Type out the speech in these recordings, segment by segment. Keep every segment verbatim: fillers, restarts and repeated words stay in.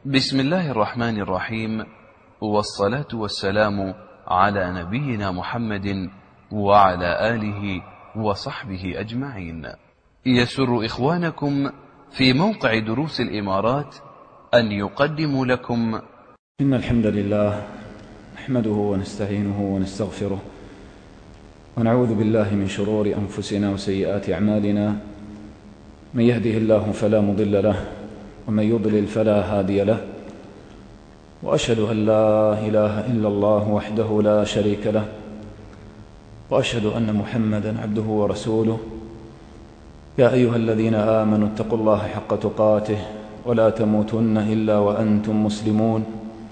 بسم الله الرحمن الرحيم، والصلاة والسلام على نبينا محمد وعلى آله وصحبه أجمعين. يسر إخوانكم في موقع دروس الإمارات أن يقدموا لكم إن الحمد لله نحمده ونستعينه ونستغفره ونعوذ بالله من شرور أنفسنا وسيئات أعمالنا. من يهده الله فلا مضل له ومن يضلل فلا هادي له، وأشهد أن لا إله إلا الله وحده لا شريك له، وأشهد أن محمدا عبده ورسوله. يا أيها الذين آمنوا اتقوا الله حق تقاته ولا تموتن إلا وأنتم مسلمون.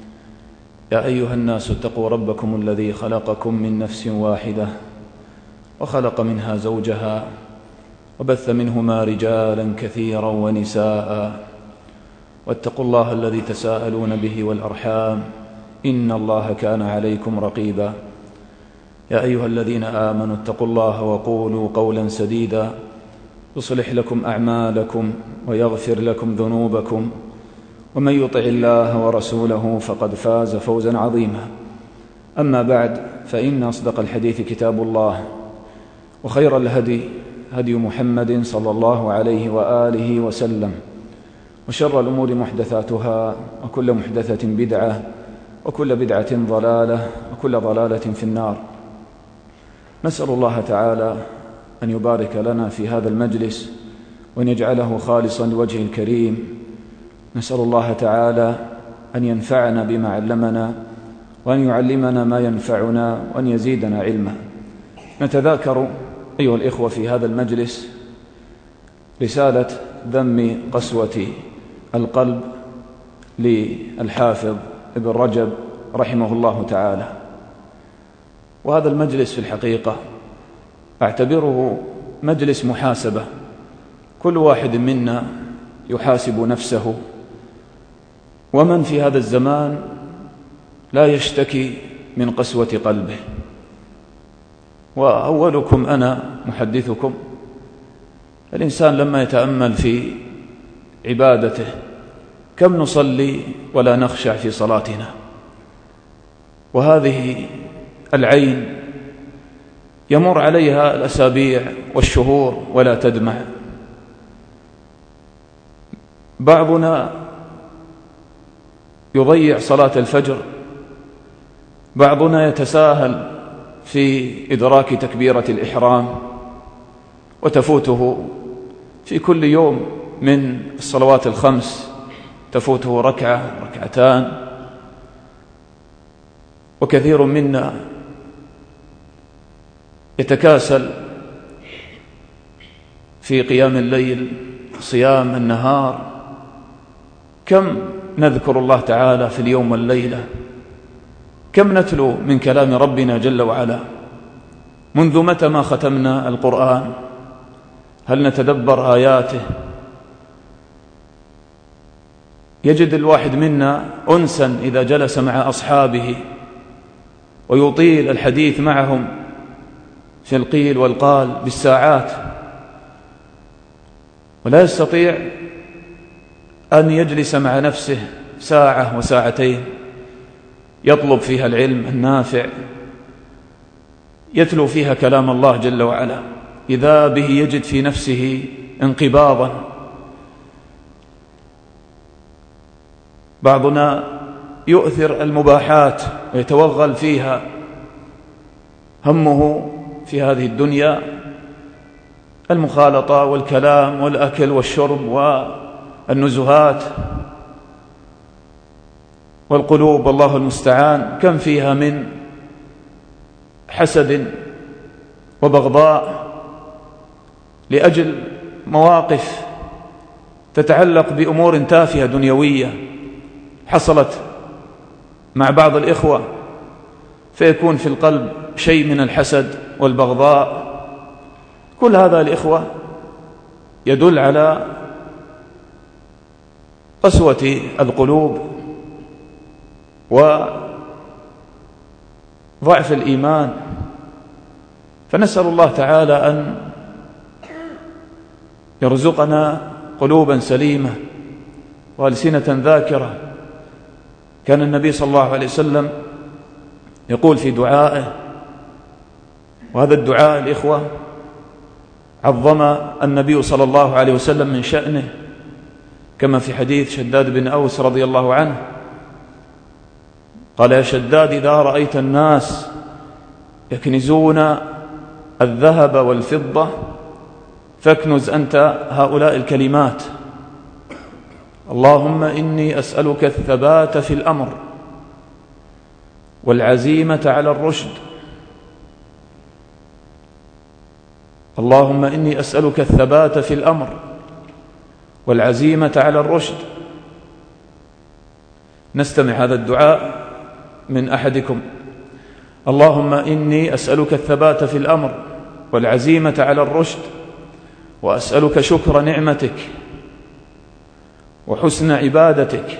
يا أيها الناس اتقوا ربكم الذي خلقكم من نفس واحدة وخلق منها زوجها وبث منهما رجالا كثيرا ونساء، واتقوا الله الذي تساءلون به والأرحام إن الله كان عليكم رقيبا. يا أيها الذين آمنوا اتقوا الله وقولوا قولا سديدا يصلح لكم أعمالكم ويغفر لكم ذنوبكم، ومن يطع الله ورسوله فقد فاز فوزا عظيما. أما بعد، فإن أصدق الحديث كتاب الله، وخير الهدي هدي محمد صلى الله عليه وآله وسلم، وشر الأمور محدثاتها، وكل محدثة بدعة، وكل بدعة ضلالة، وكل ضلالة في النار. نسأل الله تعالى أن يبارك لنا في هذا المجلس وأن يجعله خالصا لوجهه الكريم. نسأل الله تعالى أن ينفعنا بما علمنا، وأن يعلمنا ما ينفعنا، وأن يزيدنا علما. نتذاكر أيها الإخوة في هذا المجلس رسالة ذم قسوة القلب للحافظ ابن رجب رحمه الله تعالى. وهذا المجلس في الحقيقة أعتبره مجلس محاسبة، كل واحد منا يحاسب نفسه. ومن في هذا الزمان لا يشتكي من قسوة قلبه؟ وأولكم أنا محدثكم. الإنسان لما يتأمل في عبادته، كم نصلي ولا نخشع في صلاتنا، وهذه العين يمر عليها الأسابيع والشهور ولا تدمع. بعضنا يضيع صلاة الفجر، بعضنا يتساهل في إدراك تكبيرة الإحرام، وتفوته في كل يوم من الصلوات الخمس تفوته ركعة ركعتان. وكثير منا يتكاسل في قيام الليل، صيام النهار. كم نذكر الله تعالى في اليوم والليلة، كم نتلو من كلام ربنا جل وعلا. منذ متى ما ختمنا القرآن؟ هل نتدبر آياته؟ يجد الواحد منا أنسا إذا جلس مع أصحابه ويطيل الحديث معهم في القيل والقال بالساعات، ولا يستطيع أن يجلس مع نفسه ساعة وساعتين يطلب فيها العلم النافع، يتلو فيها كلام الله جل وعلا. إذا به يجد في نفسه انقباضا. بعضنا يؤثر المباحات ويتوغل فيها، همه في هذه الدنيا المخالطة والكلام والأكل والشرب والنزهات. والقلوب والله المستعان كم فيها من حسد وبغضاء لأجل مواقف تتعلق بأمور تافهة دنيوية حصلت مع بعض الإخوة، فيكون في القلب شيء من الحسد والبغضاء. كل هذا الإخوة يدل على قسوة القلوب وضعف الإيمان. فنسأل الله تعالى أن يرزقنا قلوبا سليمة وألسنة ذاكرة كان النبي صلى الله عليه وسلم يقول في دعائه، وهذا الدعاء الإخوة عظم النبي صلى الله عليه وسلم من شأنه، كما في حديث شداد بن أوس رضي الله عنه قال: يا شداد، إذا رأيت الناس يكنزون الذهب والفضة فاكنز أنت هؤلاء الكلمات: اللهم إني أسألك الثبات في الأمر والعزيمة على الرشد، اللهم إني أسألك الثبات في الأمر والعزيمة على الرشد. نستمع هذا الدعاء من أحدكم: اللهم إني أسألك الثبات في الأمر والعزيمة على الرشد، وأسألك شكر نعمتك وحسن عبادتك،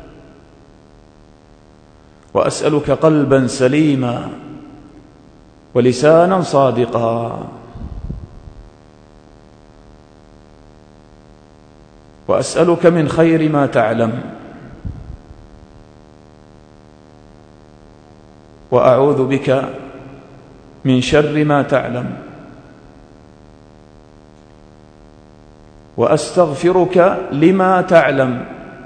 وأسألك قلبا سليما ولسانا صادقا، وأسألك من خير ما تعلم، وأعوذ بك من شر ما تعلم، وأستغفرك لما تعلم،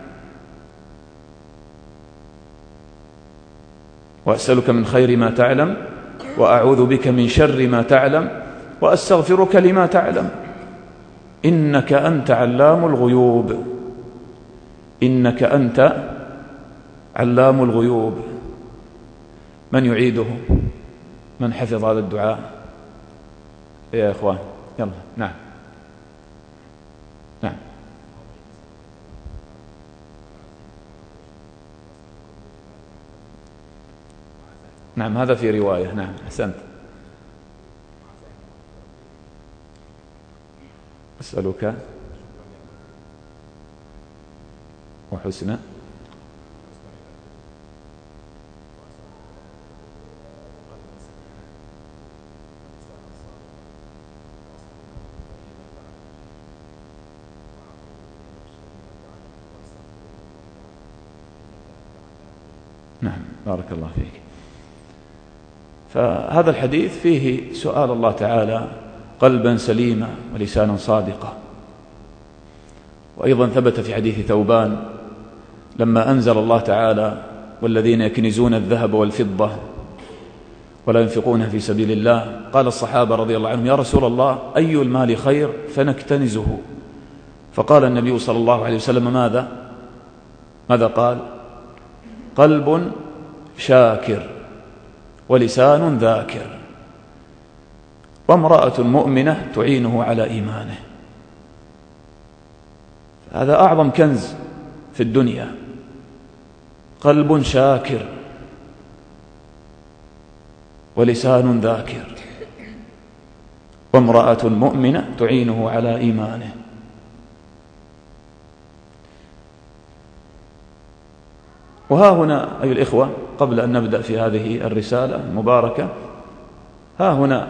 وأسألك من خير ما تعلم، وأعوذ بك من شر ما تعلم، وأستغفرك لما تعلم، إنك أنت علام الغيوب، إنك أنت علام الغيوب. من يعيده؟ من حفظ هذا الدعاء يا إخوان؟ يلا. نعم نعم نعم هذا في رواية. نعم أحسنت. أسألك وحسن نعم بارك الله فيك. فهذا الحديث فيه سؤال الله تعالى قلبا سليما ولسانا صادقا. وأيضا ثبت في حديث ثوبان لما أنزل الله تعالى: والذين يكنزون الذهب والفضة ولا ينفقونها في سبيل الله، قال الصحابة رضي الله عنهم: يا رسول الله، أي المال خير فنكتنزه؟ فقال النبي صلى الله عليه وسلم: ماذا ماذا قال؟ قلب شاكر ولسان ذاكر وامرأة مؤمنة تعينه على إيمانه. هذا أعظم كنز في الدنيا، قلب شاكر ولسان ذاكر وامرأة مؤمنة تعينه على إيمانه. وها هنا أيها الإخوة، قبل أن نبدأ في هذه الرسالة المباركة، ها هنا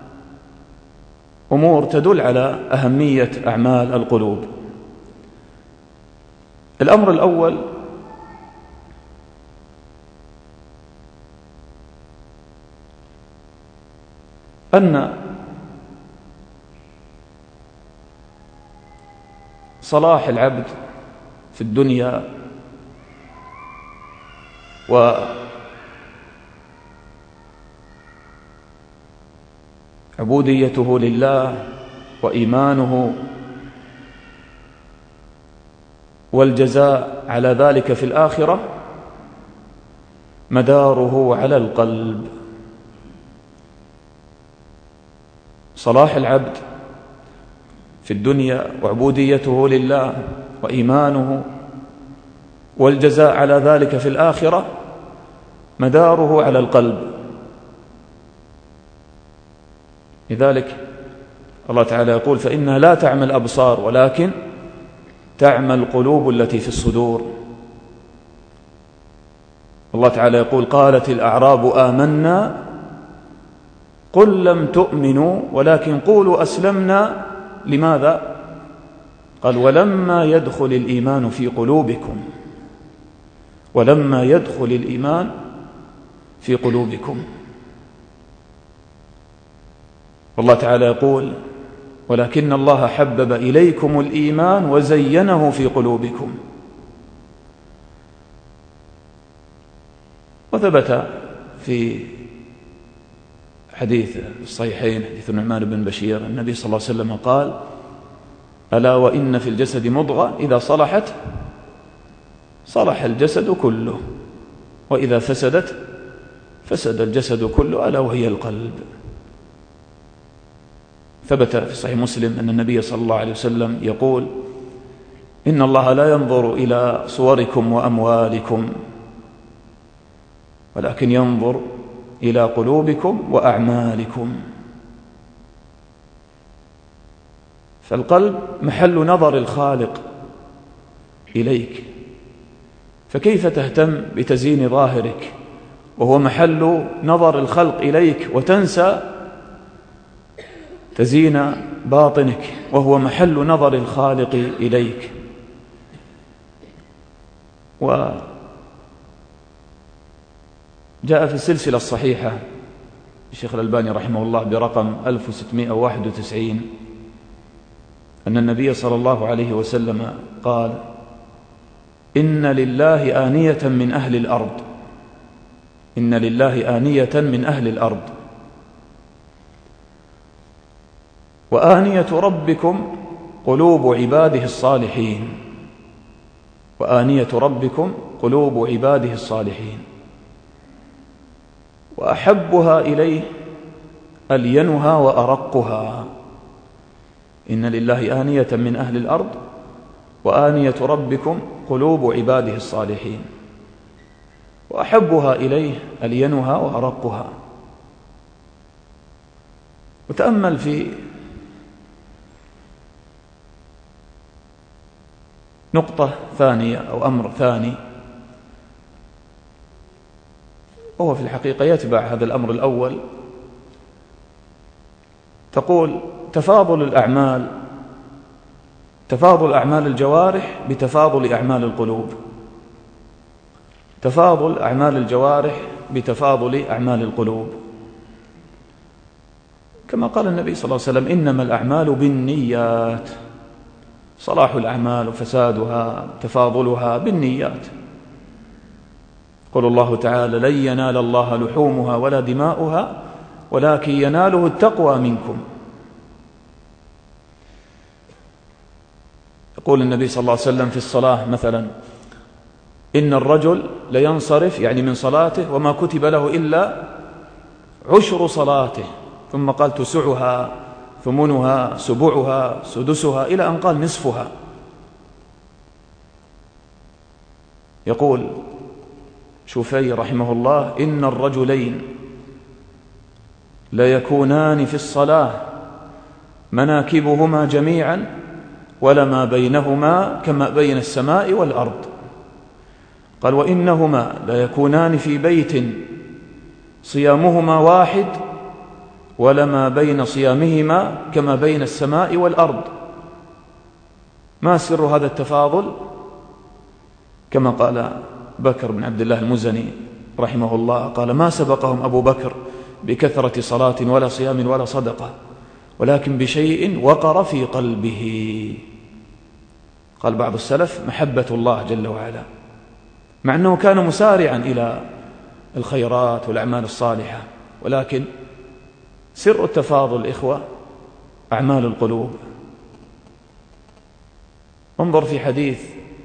أمور تدل على أهمية أعمال القلوب. الأمر الأول: أن صلاح العبد في الدنيا وعبوديته لله وإيمانه والجزاء على ذلك في الآخرة مداره على القلب. صلاح العبد في الدنيا وعبوديته لله وإيمانه والجزاء على ذلك في الآخرة مداره على القلب. لذلك الله تعالى يقول: فإنها لا تعمى الأبصار ولكن تعمى القلوب التي في الصدور. الله تعالى يقول: قالت الأعراب آمنا قل لم تؤمنوا ولكن قولوا أسلمنا. لماذا؟ قال: ولما يدخل الإيمان في قلوبكم. ولما يدخل الإيمان في قلوبكم. والله تعالى يقول: ولكن الله حبب إليكم الإيمان وزينه في قلوبكم. وثبت في حديث الصحيحين حديث النعمان بن بشير النبي صلى الله عليه وسلم قال: ألا وإن في الجسد مضغة إذا صلحت صلح الجسد كله، وإذا فسدت فسد الجسد كله، ألا وهي القلب. ثبت في صحيح مسلم أن النبي صلى الله عليه وسلم يقول: إن الله لا ينظر إلى صوركم وأموالكم، ولكن ينظر إلى قلوبكم وأعمالكم. فالقلب محل نظر الخالق إليك، فكيف تهتم بتزيين ظاهرك وهو محل نظر الخلق إليك، وتنسى تزيين باطنك وهو محل نظر الخالق إليك؟ وجاء في السلسلة الصحيحة الشيخ الألباني رحمه الله برقم ألف وستمائة وواحد وتسعين أن النبي صلى الله عليه وسلم قال: إن لله آنية من أهل الأرض إن لله آنية من أهل الأرض وآنية ربكم قلوب عباده الصالحين وآنية ربكم قلوب عباده الصالحين وأحبها إليه ألينها وأرقها. إن لله آنية من أهل الأرض وآنية ربكم قلوب عباده الصالحين وأحبها إليه ألينها وأرقها. وتأمل في نقطة ثانية أو أمر ثاني، وهو في الحقيقة يتبع هذا الأمر الأول. تقول: تفاضل الأعمال تفاضل أعمال الجوارح بتفاضل أعمال القلوب تفاضل أعمال الجوارح بتفاضل أعمال القلوب كما قال النبي صلى الله عليه وسلم: إنما الأعمال بالنيات. صلاح الأعمال وفسادها تفاضلها بالنيات. قال الله تعالى: لن ينال الله لحومها ولا دماؤها ولكن يناله التقوى منكم. يقول النبي صلى الله عليه وسلم في الصلاة مثلا: إن الرجل لينصرف يعني من صلاته وما كتب له إلا عشر صلاته، ثم قال: تسعها ثمنها سبعها سدسها، إلى أن قال نصفها. يقول شوفي رحمه الله: إن الرجلين ليكونان في الصلاة مناكبهما جميعا ولما بينهما كما بين السماء والأرض. قال: وإنهما ليكونان في بيت صيامهما واحد ولما بين صيامهما كما بين السماء والأرض. ما سر هذا التفاضل؟ كما قال بكر بن عبد الله المزني رحمه الله، قال: ما سبقهم أبو بكر بكثرة صلاة ولا صيام ولا صدقة، ولكن بشيء وقر في قلبه. قال بعض السلف: محبة الله جل وعلا، مع أنه كان مسارعا إلى الخيرات والأعمال الصالحة، ولكن سر التفاضل إخوة أعمال القلوب. انظر في حديث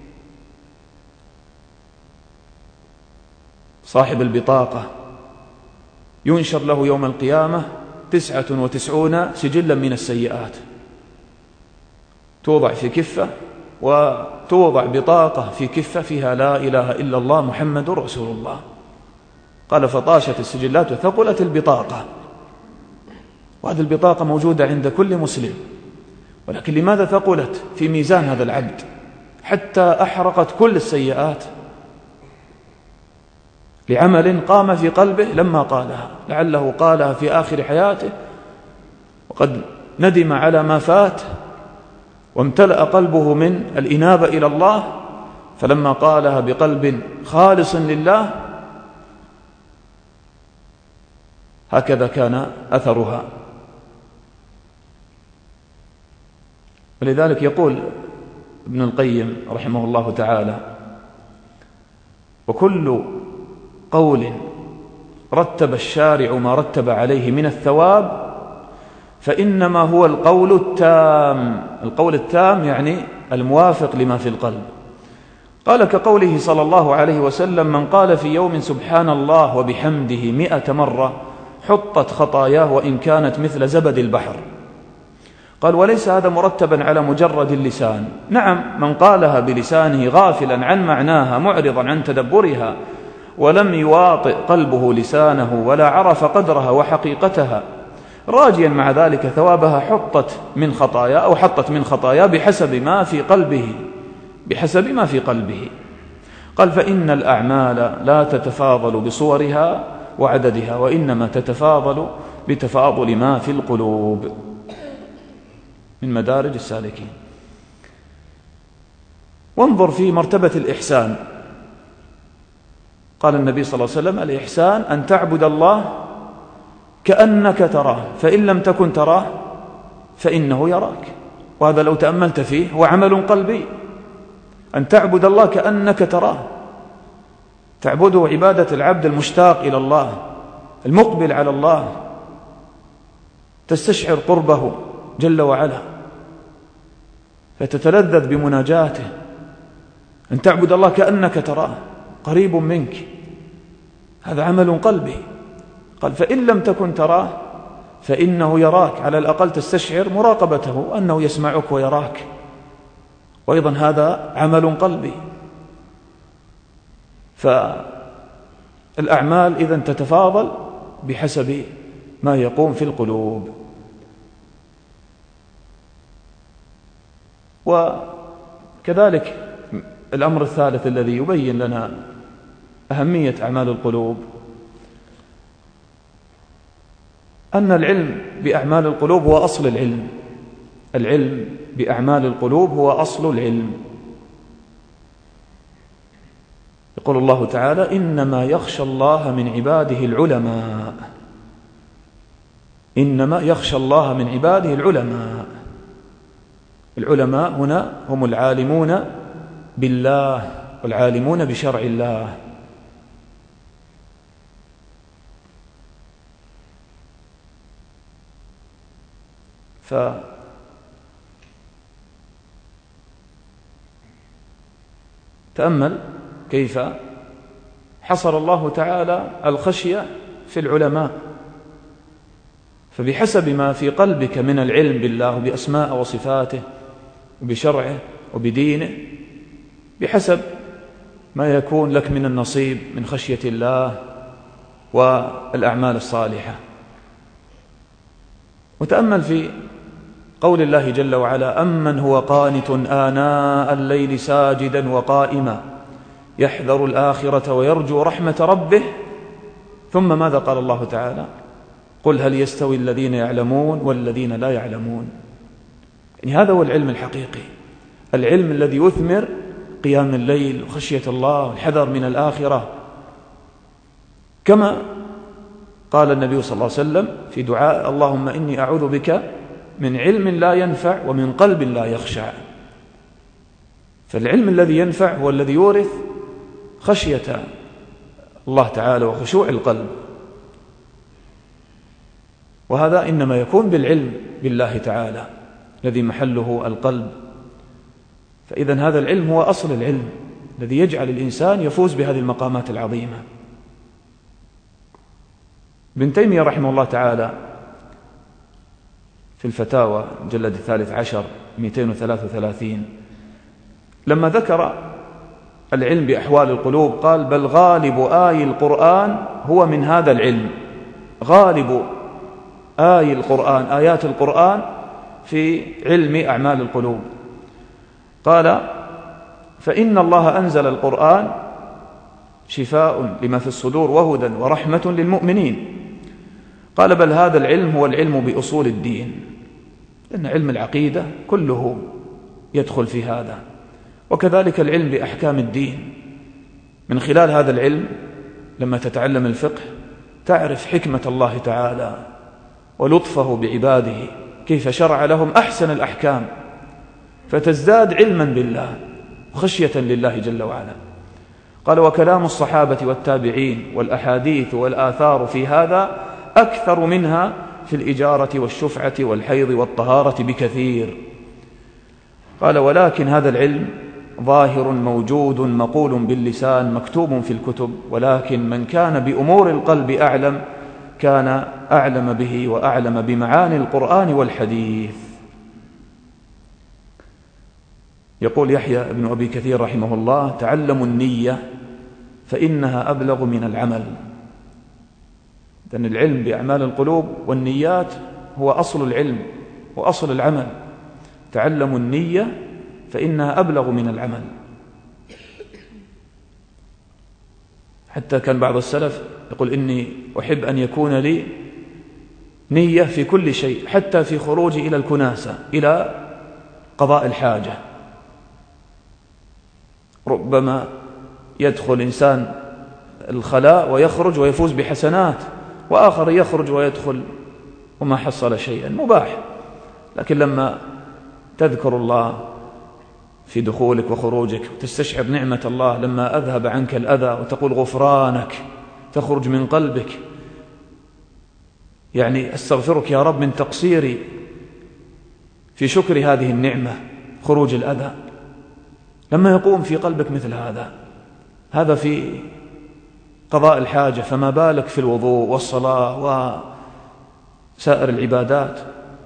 صاحب البطاقة: ينشر له يوم القيامة تسعة وتسعون سجلا من السيئات، توضع في كفة وتوضع بطاقة في كفة فيها لا إله إلا الله محمد رسول الله. قال: فطاشت السجلات وثقلت البطاقة. وهذه البطاقة موجودة عند كل مسلم، ولكن لماذا ثقلت في ميزان هذا العبد حتى أحرقت كل السيئات؟ لعمل قام في قلبه لما قالها، لعله قالها في آخر حياته وقد ندم على ما فات وامتلأ قلبه من الإنابة إلى الله، فلما قالها بقلب خالص لله هكذا كان أثرها. ولذلك يقول ابن القيم رحمه الله تعالى: وكل قول رتب الشارع ما رتب عليه من الثواب فإنما هو القول التام. القول التام يعني الموافق لما في القلب. قال كقوله صلى الله عليه وسلم: من قال في يوم سبحان الله وبحمده مئة مرة حطت خطاياه وإن كانت مثل زبد البحر. قال: وليس هذا مرتبا على مجرد اللسان. نعم، من قالها بلسانه غافلا عن معناها معرضا عن تدبرها ولم يواطئ قلبه لسانه ولا عرف قدرها وحقيقتها راجيا مع ذلك ثوابها حطت من خطايا أو حطت من خطايا بحسب ما في قلبه بحسب ما في قلبه. قال: فإن الأعمال لا تتفاضل بصورها وعددها وإنما تتفاضل بتفاضل ما في القلوب. من مدارج السالكين. وانظر في مرتبة الإحسان. قال النبي صلى الله عليه وسلم: الإحسان أن تعبد الله كأنك تراه فإن لم تكن تراه فإنه يراك. وهذا لو تأملت فيه هو عمل قلبي، أن تعبد الله كأنك تراه، تعبده عبادة العبد المشتاق إلى الله المقبل على الله، تستشعر قربه جل وعلا فتتلذذ بمناجاته. أن تعبد الله كأنك تراه قريب منك، هذا عمل قلبي. قال: فإن لم تكن تراه فإنه يراك، على الأقل تستشعر مراقبته أنه يسمعك ويراك، وأيضا هذا عمل قلبي. فالأعمال إذن تتفاضل بحسب ما يقوم في القلوب. وكذلك الأمر الثالث الذي يبين لنا أهمية أعمال القلوب أن العلم بأعمال القلوب هو أصل العلم. العلم بأعمال القلوب هو أصل العلم. يقول الله تعالى: إنما يخشى الله من عباده العلماء. إنما يخشى الله من عباده العلماء. العلماء هنا هم العالمون بالله والعالمون بشرع الله. فتأمل كيف حصر الله تعالى الخشية في العلماء. فبحسب ما في قلبك من العلم بالله وبأسماء وصفاته وبشرعه وبدينه، بحسب ما يكون لك من النصيب من خشية الله والأعمال الصالحة. وتأمل في قول الله جل وعلا: أمن هو قانت آناء الليل ساجدا وقائما يحذر الآخرة ويرجو رحمة ربه. ثم ماذا قال الله تعالى؟ قل هل يستوي الذين يعلمون والذين لا يعلمون. يعني هذا هو العلم الحقيقي، العلم الذي يثمر قيام الليل وخشية الله والحذر من الآخرة. كما قال النبي صلى الله عليه وسلم في دعاء: اللهم إني أعوذ بك من علم لا ينفع ومن قلب لا يخشع. فالعلم الذي ينفع هو الذي يورث خشية الله تعالى وخشوع القلب، وهذا إنما يكون بالعلم بالله تعالى الذي محله القلب. فإذن هذا العلم هو أصل العلم الذي يجعل الإنسان يفوز بهذه المقامات العظيمة. ابن تيمية رحمه الله تعالى في الفتاوى مجلد الثالث عشر مئتين وثلاثة وثلاثين لما ذكر العلم بأحوال القلوب قال: بل غالب آي القرآن هو من هذا العلم. غالب آي القرآن، آيات القرآن في علم أعمال القلوب. قال: فإن الله أنزل القرآن شفاء لما في الصدور وهدى ورحمة للمؤمنين. قال: بل هذا العلم هو العلم بأصول الدين، لأن علم العقيدة كله يدخل في هذا. وكذلك العلم بأحكام الدين. من خلال هذا العلم لما تتعلم الفقه تعرف حكمة الله تعالى ولطفه بعباده، كيف شرع لهم أحسن الأحكام، فتزداد علما بالله وخشية لله جل وعلا. قال: وكلام الصحابة والتابعين والأحاديث والآثار في هذا أكثر منها في الإجارة والشفعة والحيض والطهارة بكثير. قال: ولكن هذا العلم ظاهر موجود مقول باللسان مكتوب في الكتب، ولكن من كان بأمور القلب أعلم كان أعلم به وأعلم بمعاني القرآن والحديث. يقول يحيى بن أبي كثير رحمه الله: تعلموا النية فإنها أبلغ من العمل. لأن العلم بأعمال القلوب والنيات هو أصل العلم وأصل العمل. تعلموا النية فإنها أبلغ من العمل. حتى كان بعض السلف يقول: إني أحب أن يكون لي نية في كل شيء، حتى في خروجي إلى الكناسة إلى قضاء الحاجة. ربما يدخل إنسان الخلاء ويخرج ويفوز بحسنات، وآخر يخرج ويدخل وما حصل شيئا، مباح. لكن لما تذكر الله في دخولك وخروجك وتستشعر نعمة الله لما أذهب عنك الأذى وتقول غفرانك، تخرج من قلبك يعني استغفرك يا رب من تقصيري في شكر هذه النعمة، خروج الأذى. لما يقوم في قلبك مثل هذا، هذا في قضاء الحاجة، فما بالك في الوضوء والصلاة وسائر العبادات.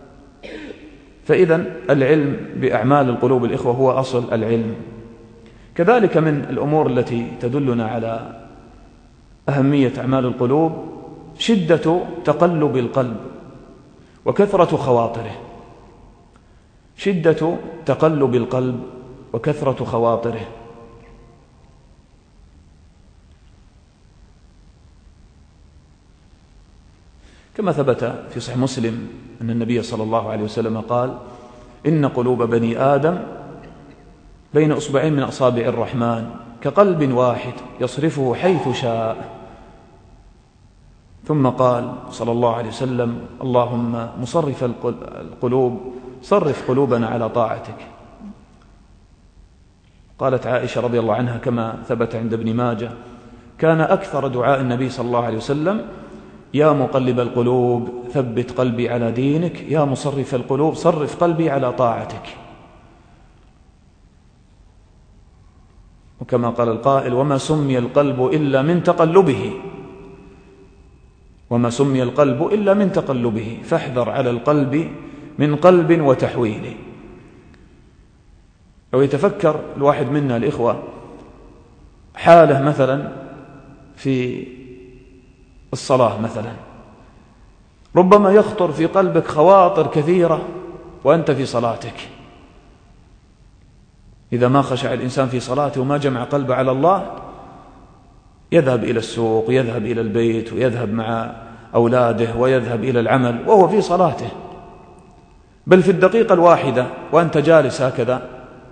فإذا العلم بأعمال القلوب الإخوة هو أصل العلم. كذلك من الأمور التي تدلنا على أهمية أعمال القلوب شدة تقلب القلب وكثرة خواطره. شدة تقلب القلب وكثرة خواطره. كما ثبت في صحيح مسلم أن النبي صلى الله عليه وسلم قال: إن قلوب بني آدم بين أصبعين من أصابع الرحمن كقلب واحد يصرفه حيث شاء. ثم قال صلى الله عليه وسلم: اللهم مصرف القلوب صرف قلوبنا على طاعتك. قالت عائشة رضي الله عنها كما ثبت عند ابن ماجه: كان أكثر دعاء النبي صلى الله عليه وسلم: يا مقلب القلوب ثبت قلبي على دينك، يا مصرف القلوب صرف قلبي على طاعتك. وكما قال القائل: وما سمي القلب إلا من تقلبه، وما سمي القلب إلا من تقلبه، فاحذر على القلب من قلب وتحويله. لو يتفكر الواحد منا الإخوة حاله مثلا في الصلاة مثلا، ربما يخطر في قلبك خواطر كثيرة وأنت في صلاتك. إذا ما خشع الإنسان في صلاته وما جمع قلبه على الله، يذهب إلى السوق، يذهب إلى البيت، ويذهب مع أولاده، ويذهب إلى العمل وهو في صلاته. بل في الدقيقة الواحدة وأنت جالس هكذا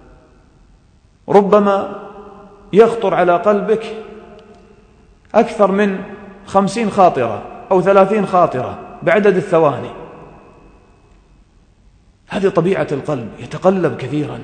ربما يخطر على قلبك أكثر من خمسين خاطرة أو ثلاثين خاطرة بعدد الثواني. هذه طبيعة القلب، يتقلب كثيرا.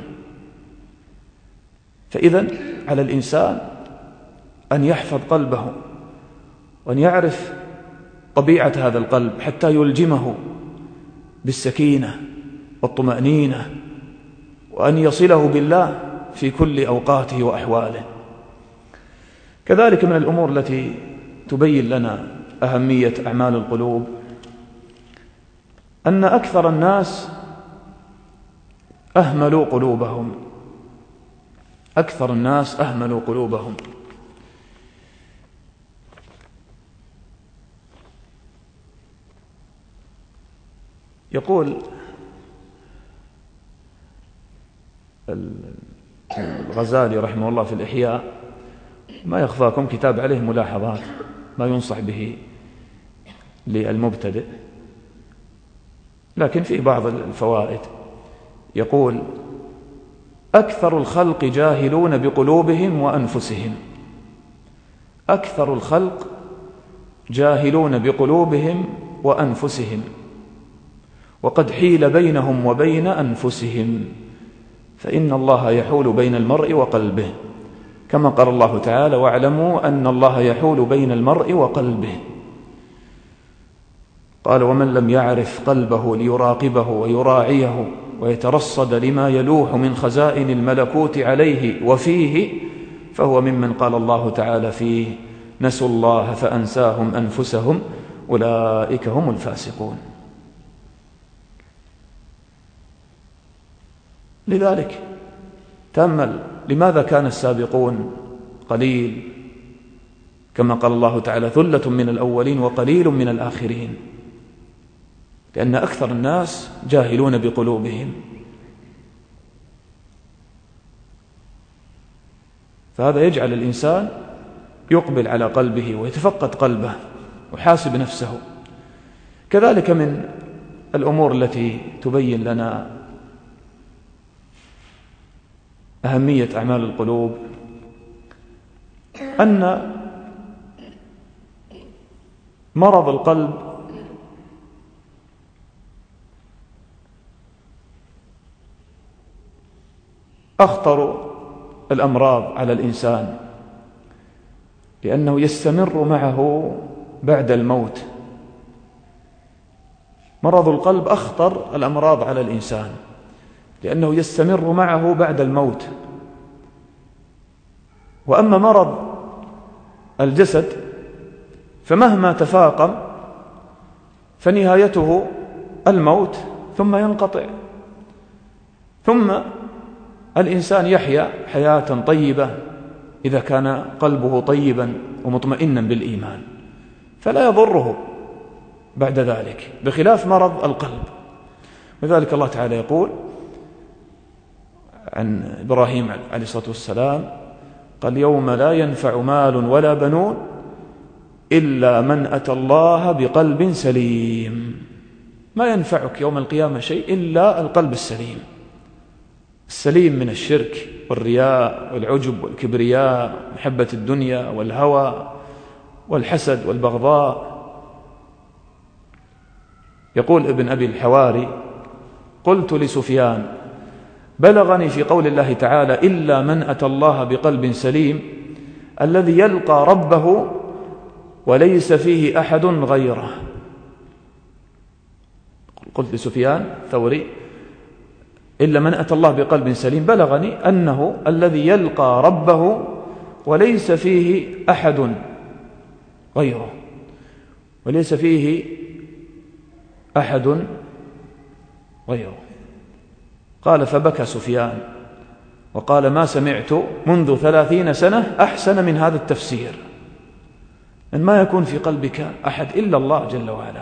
فإذا على الإنسان أن يحفظ قلبه وأن يعرف طبيعة هذا القلب حتى يلجمه بالسكينة والطمأنينة، وأن يصله بالله في كل أوقاته وأحواله. كذلك من الأمور التي تبين لنا أهمية أعمال القلوب أن أكثر الناس أهملوا قلوبهم. أكثر الناس أهملوا قلوبهم. يقول الغزالي رحمه الله في الإحياء: ما يخفاكم كتاب عليه ملاحظات ما ينصح به للمبتدئ، لكن في بعض الفوائد. يقول: أكثر الخلق جاهلون بقلوبهم وأنفسهم. أكثر الخلق جاهلون بقلوبهم وأنفسهم، وقد حيل بينهم وبين أنفسهم، فإن الله يحول بين المرء وقلبه، كما قال الله تعالى: واعلموا أن الله يحول بين المرء وقلبه. قال: ومن لم يعرف قلبه ليراقبه ويراعيه ويترصد لما يلوح من خزائن الملكوت عليه وفيه، فهو ممن قال الله تعالى فيه: نسوا الله فأنساهم أنفسهم أولئك هم الفاسقون. لذلك تأمل لماذا كان السابقون قليل، كما قال الله تعالى: ثلة من الأولين وقليل من الآخرين، لأن أكثر الناس جاهلون بقلوبهم. فهذا يجعل الإنسان يقبل على قلبه ويتفقد قلبه ويحاسب نفسه. كذلك من الأمور التي تبين لنا أهمية أعمال القلوب أن مرض القلب أخطر الأمراض على الإنسان، لأنه يستمر معه بعد الموت. مرض القلب أخطر الأمراض على الإنسان، لأنه يستمر معه بعد الموت. وأما مرض الجسد فمهما تفاقم فنهايته الموت ثم ينقطع، ثم الإنسان يحيا حياة طيبة إذا كان قلبه طيبا ومطمئنا بالإيمان، فلا يضره بعد ذلك، بخلاف مرض القلب. لذلك الله تعالى يقول عن إبراهيم عليه الصلاة والسلام: قال: يوم لا ينفع مال ولا بنون إلا من أتى الله بقلب سليم. ما ينفعك يوم القيامة شيء إلا القلب السليم، السليم من الشرك والرياء والعجب والكبرياء، محبة الدنيا والهوى والحسد والبغضاء. يقول ابن أبي الحواري: قلت لسفيان: بلغني في قول الله تعالى: إلا من أتى الله بقلب سليم، الذي يلقى ربه وليس فيه أحد غيره. قلت لسفيان ثوري: إلا من أتى الله بقلب سليم، بلغني أنه الذي يلقى ربه وليس فيه أحد غيره، وليس فيه أحد غيره. قال: فبكى سفيان وقال: ما سمعت منذ ثلاثين سنة أحسن من هذا التفسير، أن ما يكون في قلبك أحد إلا الله جل وعلا.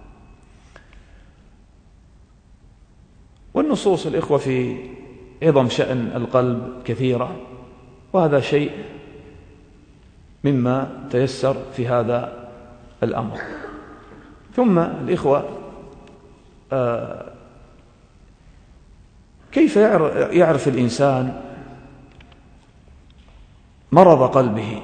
والنصوص الإخوة في عظم شأن القلب كثيرة، وهذا شيء مما تيسر في هذا الأمر. ثم الإخوة، آه كيف يعرف الإنسان مرض قلبه؟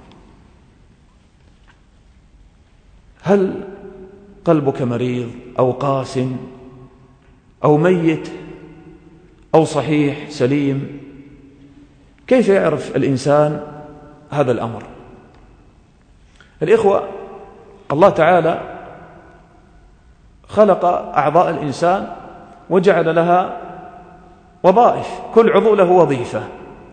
هل قلبك مريض أو قاس أو ميت أو صحيح سليم؟ كيف يعرف الإنسان هذا الأمر؟ الإخوة، الله تعالى خلق أعضاء الإنسان وجعل لها وظائف، كل عضو له وظيفة.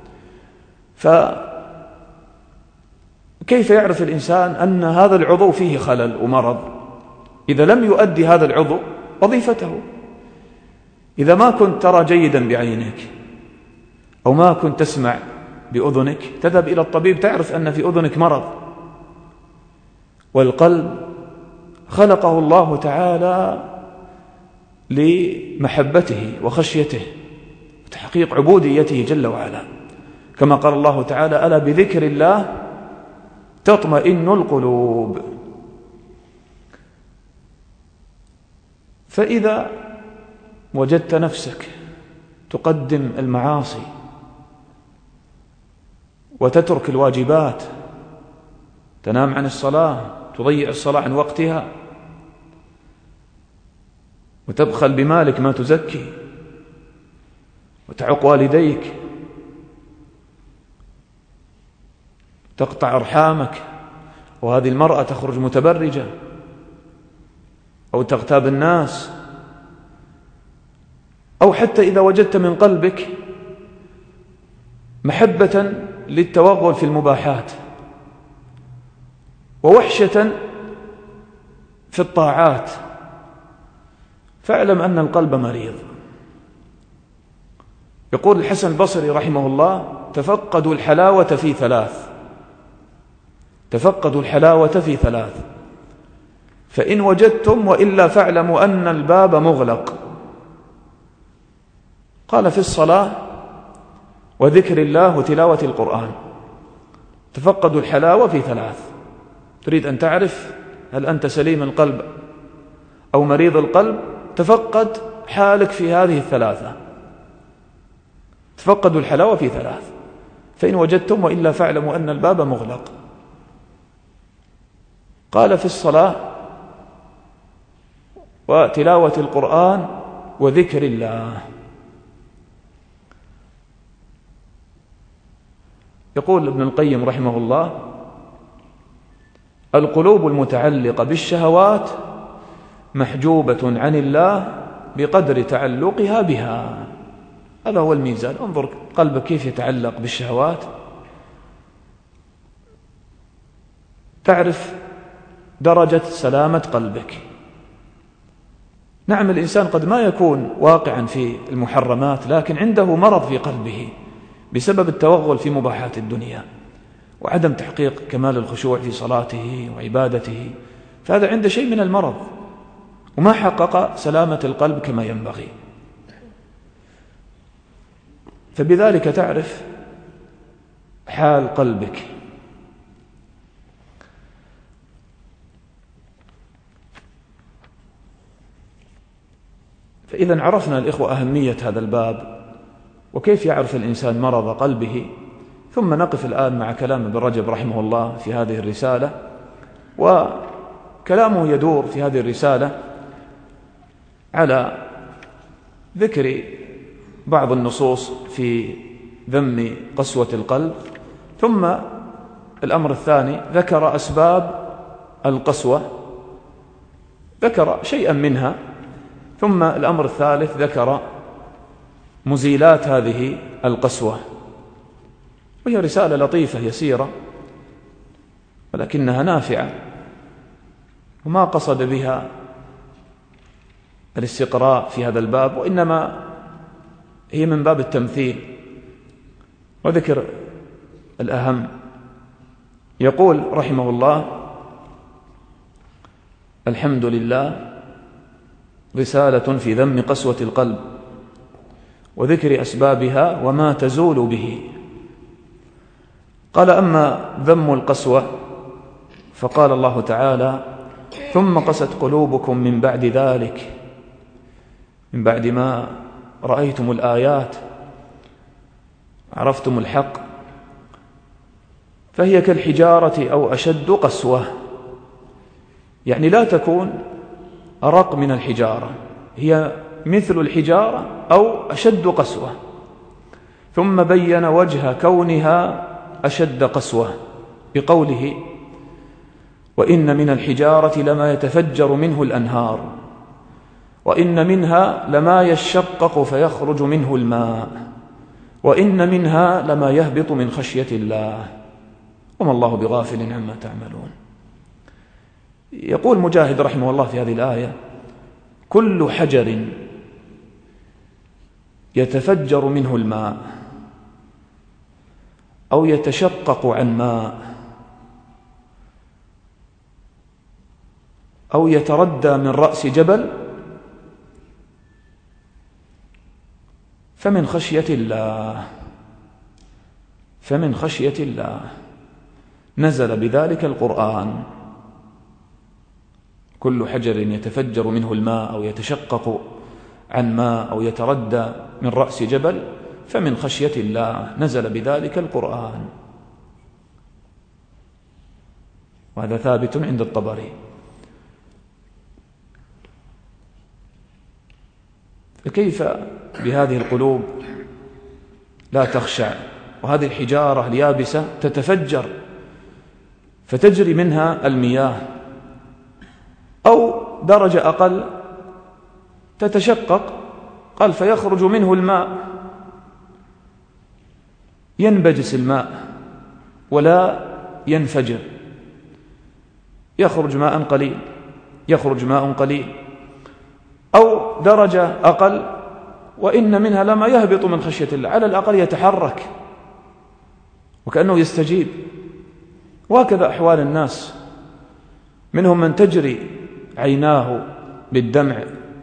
فكيف يعرف الإنسان أن هذا العضو فيه خلل ومرض إذا لم يؤدي هذا العضو وظيفته؟ إذا ما كنت ترى جيدا بعينك أو ما كنت تسمع بأذنك، تذهب إلى الطبيب تعرف أن في أذنك مرض. والقلب خلقه الله تعالى لمحبته وخشيته وتحقيق عبوديته جل وعلا، كما قال الله تعالى: ألا بذكر الله تطمئن القلوب. فإذا وجدت نفسك تقدم المعاصي وتترك الواجبات، تنام عن الصلاة، تضيع الصلاة عن وقتها، وتبخل بمالك ما تزكي، وتعق والديك، تقطع أرحامك، وهذه المرأة تخرج متبرجة أو تغتاب الناس، أو حتى إذا وجدت من قلبك محبة للتوغل في المباحات ووحشة في الطاعات، فاعلم أن القلب مريض. يقول الحسن البصري رحمه الله: تفقدوا الحلاوة في ثلاث تفقدوا الحلاوة في ثلاث فإن وجدتم وإلا فاعلموا أن الباب مغلق. قال: في الصلاة وذكر الله وتلاوة القرآن. تفقدوا الحلاوة في ثلاث. تريد أن تعرف هل أنت سليم القلب أو مريض القلب؟ تفقد حالك في هذه الثلاثة. تفقدوا الحلاوة في ثلاث فإن وجدتم وإلا فاعلموا أن الباب مغلق. قال: في الصلاة وتلاوة القرآن وذكر الله. يقول ابن القيم رحمه الله: القلوب المتعلقة بالشهوات محجوبة عن الله بقدر تعلقها بها. هذا هو الميزان. انظر قلبك كيف يتعلق بالشهوات، تعرف درجة سلامة قلبك. نعم، الإنسان قد ما يكون واقعا في المحرمات، لكن عنده مرض في قلبه بسبب التوغل في مباحات الدنيا وعدم تحقيق كمال الخشوع في صلاته وعبادته، فهذا عنده شيء من المرض وما حقق سلامة القلب كما ينبغي. فبذلك تعرف حال قلبك. فإذا عرفنا الإخوة أهمية هذا الباب وكيف يعرف الإنسان مرض قلبه، ثم نقف الآن مع كلام ابن رجب رحمه الله في هذه الرسالة. وكلامه يدور في هذه الرسالة على ذكر بعض النصوص في ذم قسوة القلب، ثم الأمر الثاني ذكر أسباب القسوة، ذكر شيئا منها، ثم الأمر الثالث ذكر مزيلات هذه القسوة. وهي رسالة لطيفة يسيرة ولكنها نافعة، وما قصد بها الاستقراء في هذا الباب، وإنما هي من باب التمثيل وذكر الأهم. يقول رحمه الله: الحمد لله، رسالة في ذم قسوة القلب وذكر أسبابها وما تزول به. قال: أما ذم القسوة فقال الله تعالى: ثم قست قلوبكم من بعد ذلك، من بعد ما رأيتم الآيات عرفتم الحق، فهي كالحجارة أو أشد قسوة. يعني لا تكون أرق من الحجارة، هي مثل الحجارة أو أشد قسوة. ثم بين وجه كونها أشد قسوة بقوله: وإن من الحجارة لما يتفجر منه الأنهار وإن منها لما يشقق فيخرج منه الماء وإن منها لما يهبط من خشية الله وما الله بغافل عما تعملون. يقول مجاهد رحمه الله في هذه الآية: كل حجر يتفجر منه الماء أو يتشقق عن ماء أو يتردى من رأس جبل فمن خشية الله فمن خشية الله نزل بذلك القرآن. كل حجر يتفجر منه الماء أو يتشقق عن ماء أو يتردى من رأس جبل فمن خشية الله نزل بذلك القرآن. وهذا ثابت عند الطبري. فكيف بهذه القلوب لا تخشع، وهذه الحجارة اليابسة تتفجر فتجري منها المياه، أو درجة أقل تتشقق، قال فيخرج منه الماء، ينبجس الماء ولا ينفجر، يخرج ماء قليل يخرج ماء قليل. أو درجة أقل وإن منها لما يهبط من خشية الله، على الأقل يتحرك وكأنه يستجيب. وهكذا أحوال الناس، منهم من تجري عيناه بالدمع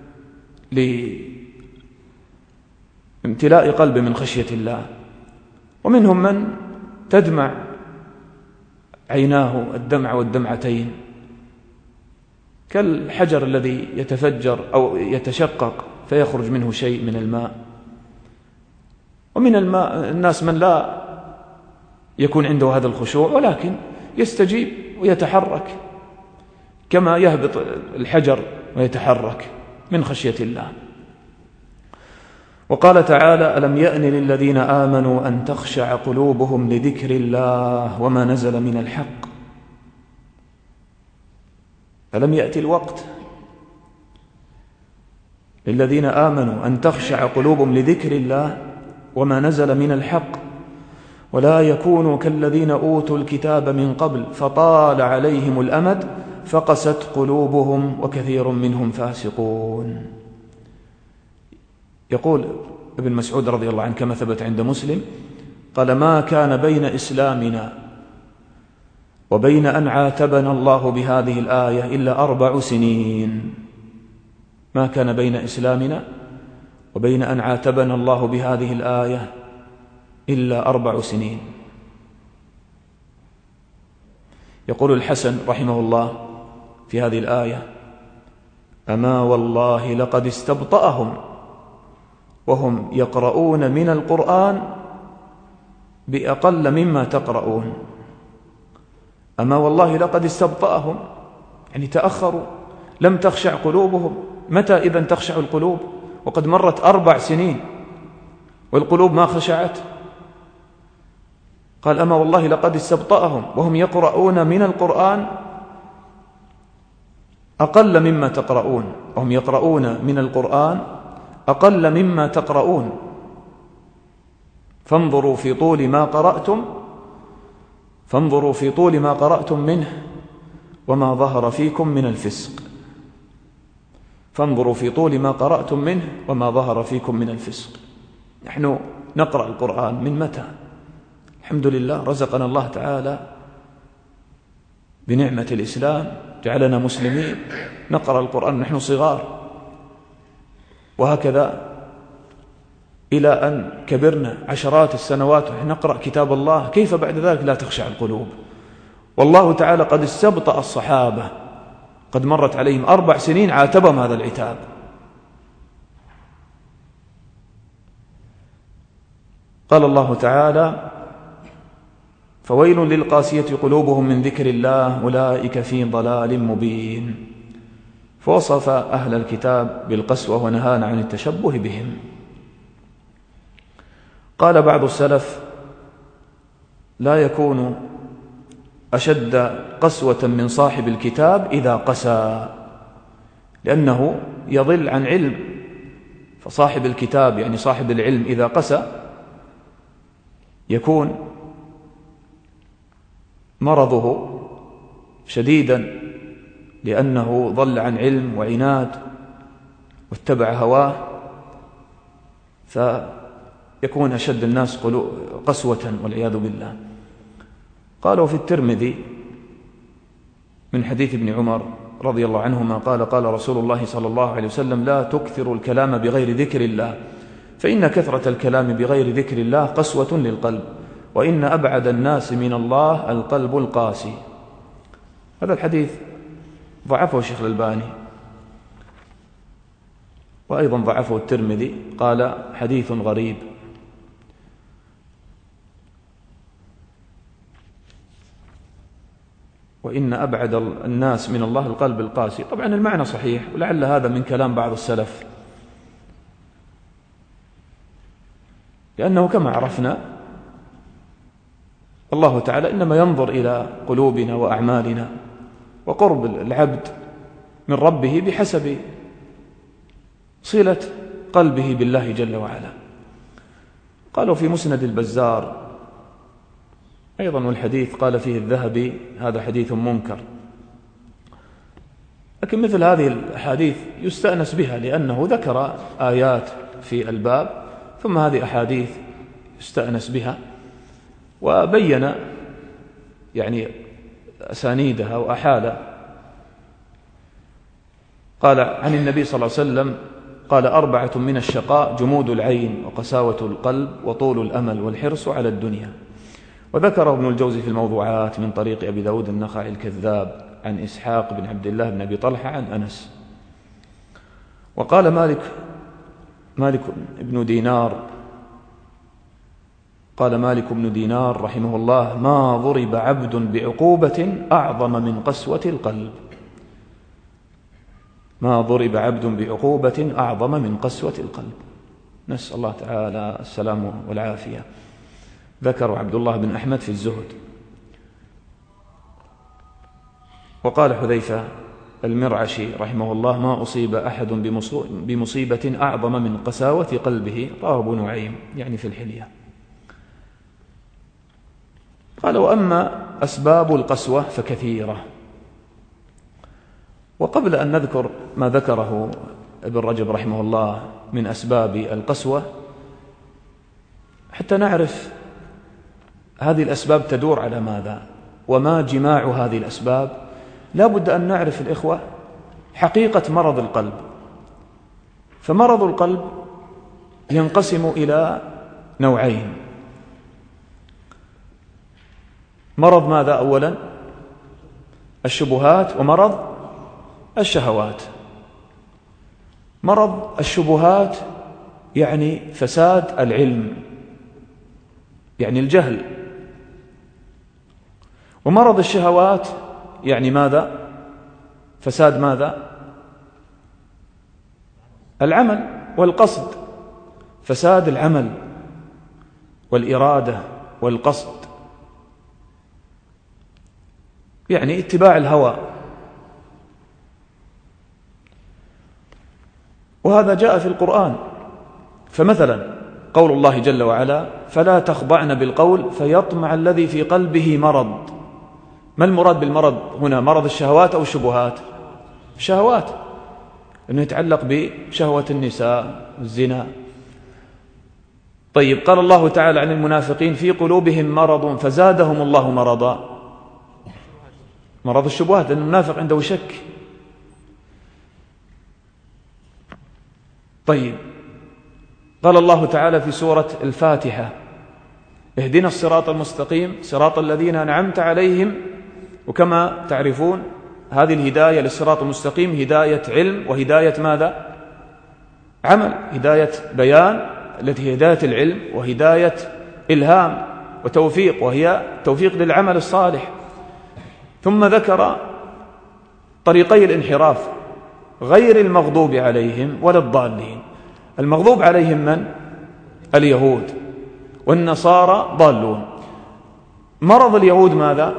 لامتلاء قلبه من خشية الله، ومنهم من تدمع عيناه الدمع والدمعتين كالحجر الذي يتفجر أو يتشقق فيخرج منه شيء من الماء. ومن الماء الناس من لا يكون عنده هذا الخشوع ولكن يستجيب ويتحرك كما يهبط الحجر ويتحرك من خشية الله. وقال تعالى: ألم يأن للذين آمنوا أن تخشع قلوبهم لذكر الله وما نزل من الحق. ألم يأتي الوقت للذين آمنوا أن تخشع قلوبهم لذكر الله وما نزل من الحق ولا يكونوا كالذين أوتوا الكتاب من قبل فطال عليهم الأمد فقست قلوبهم وكثير منهم فاسقون. يقول ابن مسعود رضي الله عنه كما ثبت عند مسلم قال: ما كان بين إسلامنا وبين أن عاتبنا الله بهذه الآية إلا أربع سنين. ما كان بين إسلامنا وبين أن عاتبنا الله بهذه الآية إلا أربع سنين. يقول الحسن رحمه الله في هذه الآية: أما والله لقد استبطأهم وهم يقرؤون من القرآن بأقل مما تقرؤون. أما والله لقد استبطأهم، يعني تأخروا، لم تخشع قلوبهم. متى إذن تخشع القلوب وقد مرت أربع سنين والقلوب ما خشعت؟ قال: أما والله لقد استبطأهم وهم يقرؤون من القرآن أقل مما تقرؤون، وهم يقرؤون من القرآن أقل مما تقرؤون، فانظروا في طول ما قرأتم فانظروا في طول ما قرأتم منه وما ظهر فيكم من الفسق. فانظروا في طول ما قرأتم منه وما ظهر فيكم من الفسق. نحن نقرأ القرآن من متى؟ الحمد لله، رزقنا الله تعالى بنعمة الإسلام، جعلنا مسلمين، نقرأ القرآن نحن صغار، وهكذا إلى أن كبرنا عشرات السنوات ونحن نقرأ كتاب الله. كيف بعد ذلك لا تخشع القلوب؟ والله تعالى قد استبطأ الصحابة، قد مرت عليهم أربع سنين عاتبهم هذا العتاب. قال الله تعالى: فويل للقاسية قلوبهم من ذكر الله أولئك في ضلال مبين. فوصف أهل الكتاب بالقسوة ونهانا عن التشبه بهم. قال بعض السلف: لا يكون أشد قسوة من صاحب الكتاب إذا قسى، لأنه يضل عن علم. فصاحب الكتاب يعني صاحب العلم إذا قسى يكون مرضه شديدا، لأنه ضل عن علم وعناد واتبع هواه، فيكون أشد الناس قسوة والعياذ بالله. قالوا في الترمذي من حديث ابن عمر رضي الله عنهما قال: قال رسول الله صلى الله عليه وسلم: لا تكثروا الكلام بغير ذكر الله، فإن كثرة الكلام بغير ذكر الله قسوة للقلب، وإن أبعد الناس من الله القلب القاسي. هذا الحديث ضعفه الشيخ الألباني، وأيضا ضعفه الترمذي، قال حديث غريب. وإن أبعد الناس من الله القلب القاسي. طبعا المعنى صحيح، ولعل هذا من كلام بعض السلف، لأنه كما عرفنا الله تعالى إنما ينظر إلى قلوبنا وأعمالنا، وقرب العبد من ربه بحسب صلة قلبه بالله جل وعلا. قالوا في مسند البزار أيضا، والحديث قال فيه الذهبي هذا حديث منكر، لكن مثل هذه الأحاديث يستأنس بها لأنه ذكر آيات في الباب، ثم هذه أحاديث يستأنس بها، وبين يعني أسانيدها وأحال. قال عن النبي صلى الله عليه وسلم قال: أربعة من الشقاء: جمود العين، وقساوة القلب، وطول الأمل، والحرص على الدنيا. وذكره ابن الجوزي في الموضوعات من طريق أبي داود النخعي الكذاب عن إسحاق بن عبد الله بن أبي طلحة عن أنس. وقال مالك مالك بن دينار قال مالك بن دينار رحمه الله: ما ضرب عبد بعقوبة أعظم من قسوة القلب. ما ضرب عبد بعقوبة أعظم من قسوة القلب. نسأل الله تعالى السلام والعافية. ذكر عبد الله بن أحمد في الزهد. وقال حذيفة المرعشي رحمه الله: ما أصيب أحد بمصيبة أعظم من قساوة قلبه. رواه ابو نعيم يعني في الحلية. قال: وأما أسباب القسوة فكثيرة. وقبل أن نذكر ما ذكره ابن رجب رحمه الله من أسباب القسوة، حتى نعرف هذه الأسباب تدور على ماذا وما جماع هذه الأسباب، لا بد أن نعرف الإخوة حقيقة مرض القلب. فمرض القلب ينقسم إلى نوعين: مرض ماذا أولا؟ الشبهات، ومرض الشهوات. مرض الشبهات يعني فساد العلم، يعني الجهل. ومرض الشهوات يعني ماذا؟ فساد ماذا؟ العمل والقصد، فساد العمل والإرادة والقصد، يعني اتباع الهوى. وهذا جاء في القرآن. فمثلا قول الله جل وعلا: فلا تخضعن بالقول فيطمع الذي في قلبه مرض. ما المراد بالمرض هنا؟ مرض الشهوات أو الشبهات؟ الشهوات، أنه يتعلق بشهوة النساء والزنا. طيب، قال الله تعالى عن المنافقين: في قلوبهم مرض فزادهم الله مرضا. مرض الشبهات، لأن المنافق عنده شك. طيب، قال الله تعالى في سورة الفاتحة: اهدنا الصراط المستقيم صراط الذين أنعمت عليهم. وكما تعرفون هذه الهداية للصراط المستقيم هداية علم وهداية ماذا؟ عمل. هداية بيان التي هي هداية العلم، وهداية إلهام وتوفيق وهي توفيق للعمل الصالح. ثم ذكر طريقي الانحراف: غير المغضوب عليهم ولا الضالين. المغضوب عليهم من؟ اليهود، والنصارى ضالون. مرض اليهود ماذا؟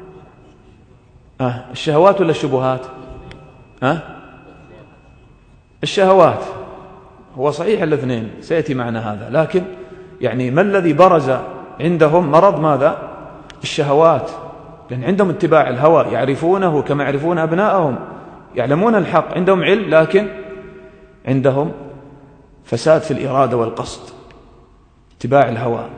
أه الشهوات ولا الشبهات؟ أه الشهوات. هو صحيح الاثنين، سيأتي معنا هذا، لكن يعني ما الذي برز عندهم؟ مرض ماذا؟ الشهوات، لأن عندهم اتباع الهوى، يعرفونه كما يعرفون أبناءهم، يعلمون الحق، عندهم علم، لكن عندهم فساد في الإرادة والقصد، اتباع الهوى.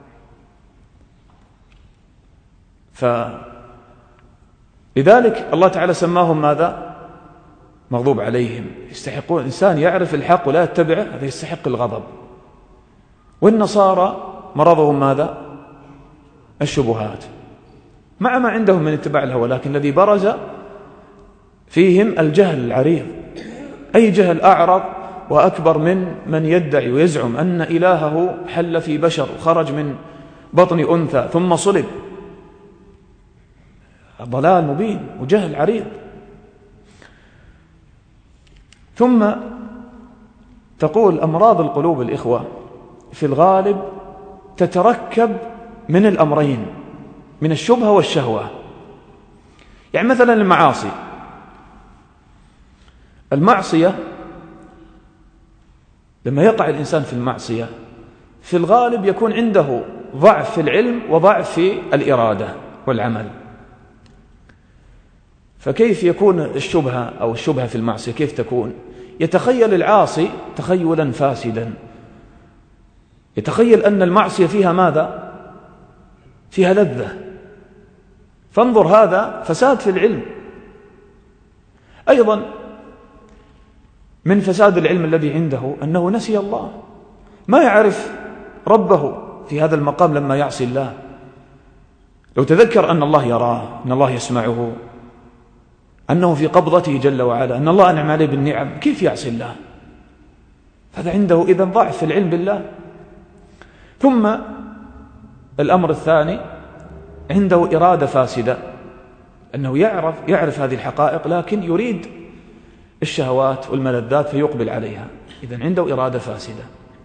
فلذلك الله تعالى سماهم ماذا؟ مغضوب عليهم. يستحقون، إنسان يعرف الحق ولا يتبعه هذا يستحق الغضب. والنصارى مرضهم ماذا؟ الشبهات، مع ما عندهم من اتباع الهوى، لكن الذي برز فيهم الجهل العريض. أي جهل أعرض وأكبر من من يدعي ويزعم أن إلهه حل في بشر وخرج من بطن أنثى ثم صلب. ضلال مبين وجهل عريض. ثم تقول أمراض القلوب الإخوة في الغالب تتركب من الأمرين، من الشبهة والشهوة. يعني مثلا المعاصي، المعصية لما يقع الإنسان في المعصية في الغالب يكون عنده ضعف في العلم وضعف في الإرادة والعمل. فكيف يكون الشبهة أو الشبهة في المعصية؟ كيف تكون؟ يتخيل العاصي تخيلا فاسدا، يتخيل أن المعصية فيها ماذا؟ فيها لذة. فانظر، هذا فساد في العلم. أيضا من فساد العلم الذي عنده أنه نسي الله، ما يعرف ربه في هذا المقام لما يعصي الله. لو تذكر أن الله يراه، أن الله يسمعه، أنه في قبضته جل وعلا، أن الله أنعم عليه بالنعم، كيف يعصي الله؟ هذا عنده إذن ضعف في العلم بالله. ثم الأمر الثاني، عنده إرادة فاسدة، أنه يعرف يعرف هذه الحقائق لكن يريد الشهوات والملذات فيقبل عليها، إذن عنده إرادة فاسدة.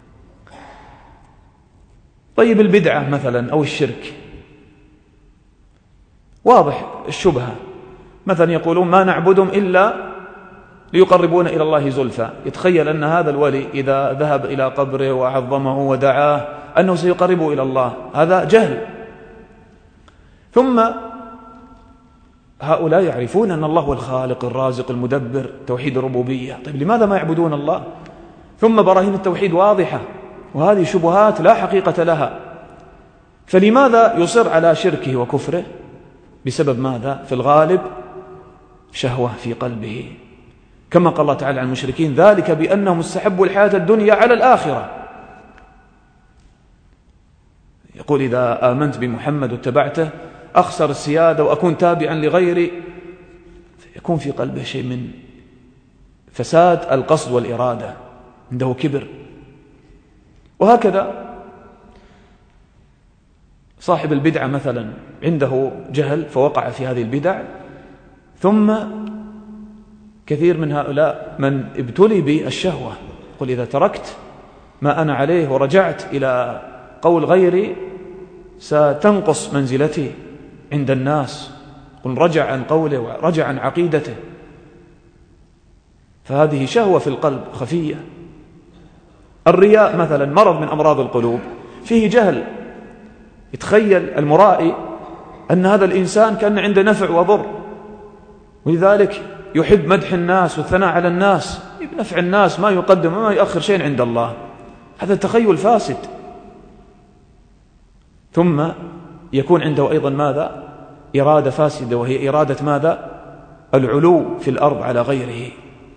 طيب البدعة مثلا أو الشرك، واضح الشبهة، مثلا يقولون ما نعبدهم إلا ليقربونا إلى الله زلفى، يتخيل أن هذا الولي إذا ذهب إلى قبره وعظمه ودعاه أنه سيقربه إلى الله، هذا جهل. ثم هؤلاء يعرفون أن الله هو الخالق الرازق المدبر، توحيد الربوبية، طيب لماذا ما يعبدون الله؟ ثم براهين التوحيد واضحة، وهذه شبهات لا حقيقة لها. فلماذا يصر على شركه وكفره؟ بسبب ماذا؟ في الغالب شهوة في قلبه، كما قال الله تعالى عن المشركين ذلك بأنهم استحبوا الحياة الدنيا على الآخرة. يقول إذا آمنت بمحمد واتبعته أخسر السيادة وأكون تابعا لغيري، يكون في قلبه شيء من فساد القصد والإرادة، عنده كبر. وهكذا صاحب البدعة مثلا عنده جهل فوقع في هذه البدع. ثم كثير من هؤلاء من ابتلي بالشهوة، قل إذا تركت ما أنا عليه ورجعت إلى قول غيري ستنقص منزلتي عند الناس، قل رجع عن قوله ورجع عن عقيدته. فهذه شهوة في القلب خفية. الرياء مثلا مرض من أمراض القلوب، فيه جهل، يتخيل المرائي أن هذا الإنسان كان عنده نفع وضر، ولذلك يحب مدح الناس والثناء على الناس، بنفع الناس ما يقدم وما يؤخر شيء عند الله. هذا تخيل فاسد. ثم يكون عنده أيضا ماذا؟ إرادة فاسدة، وهي إرادة ماذا؟ العلو في الأرض على غيره.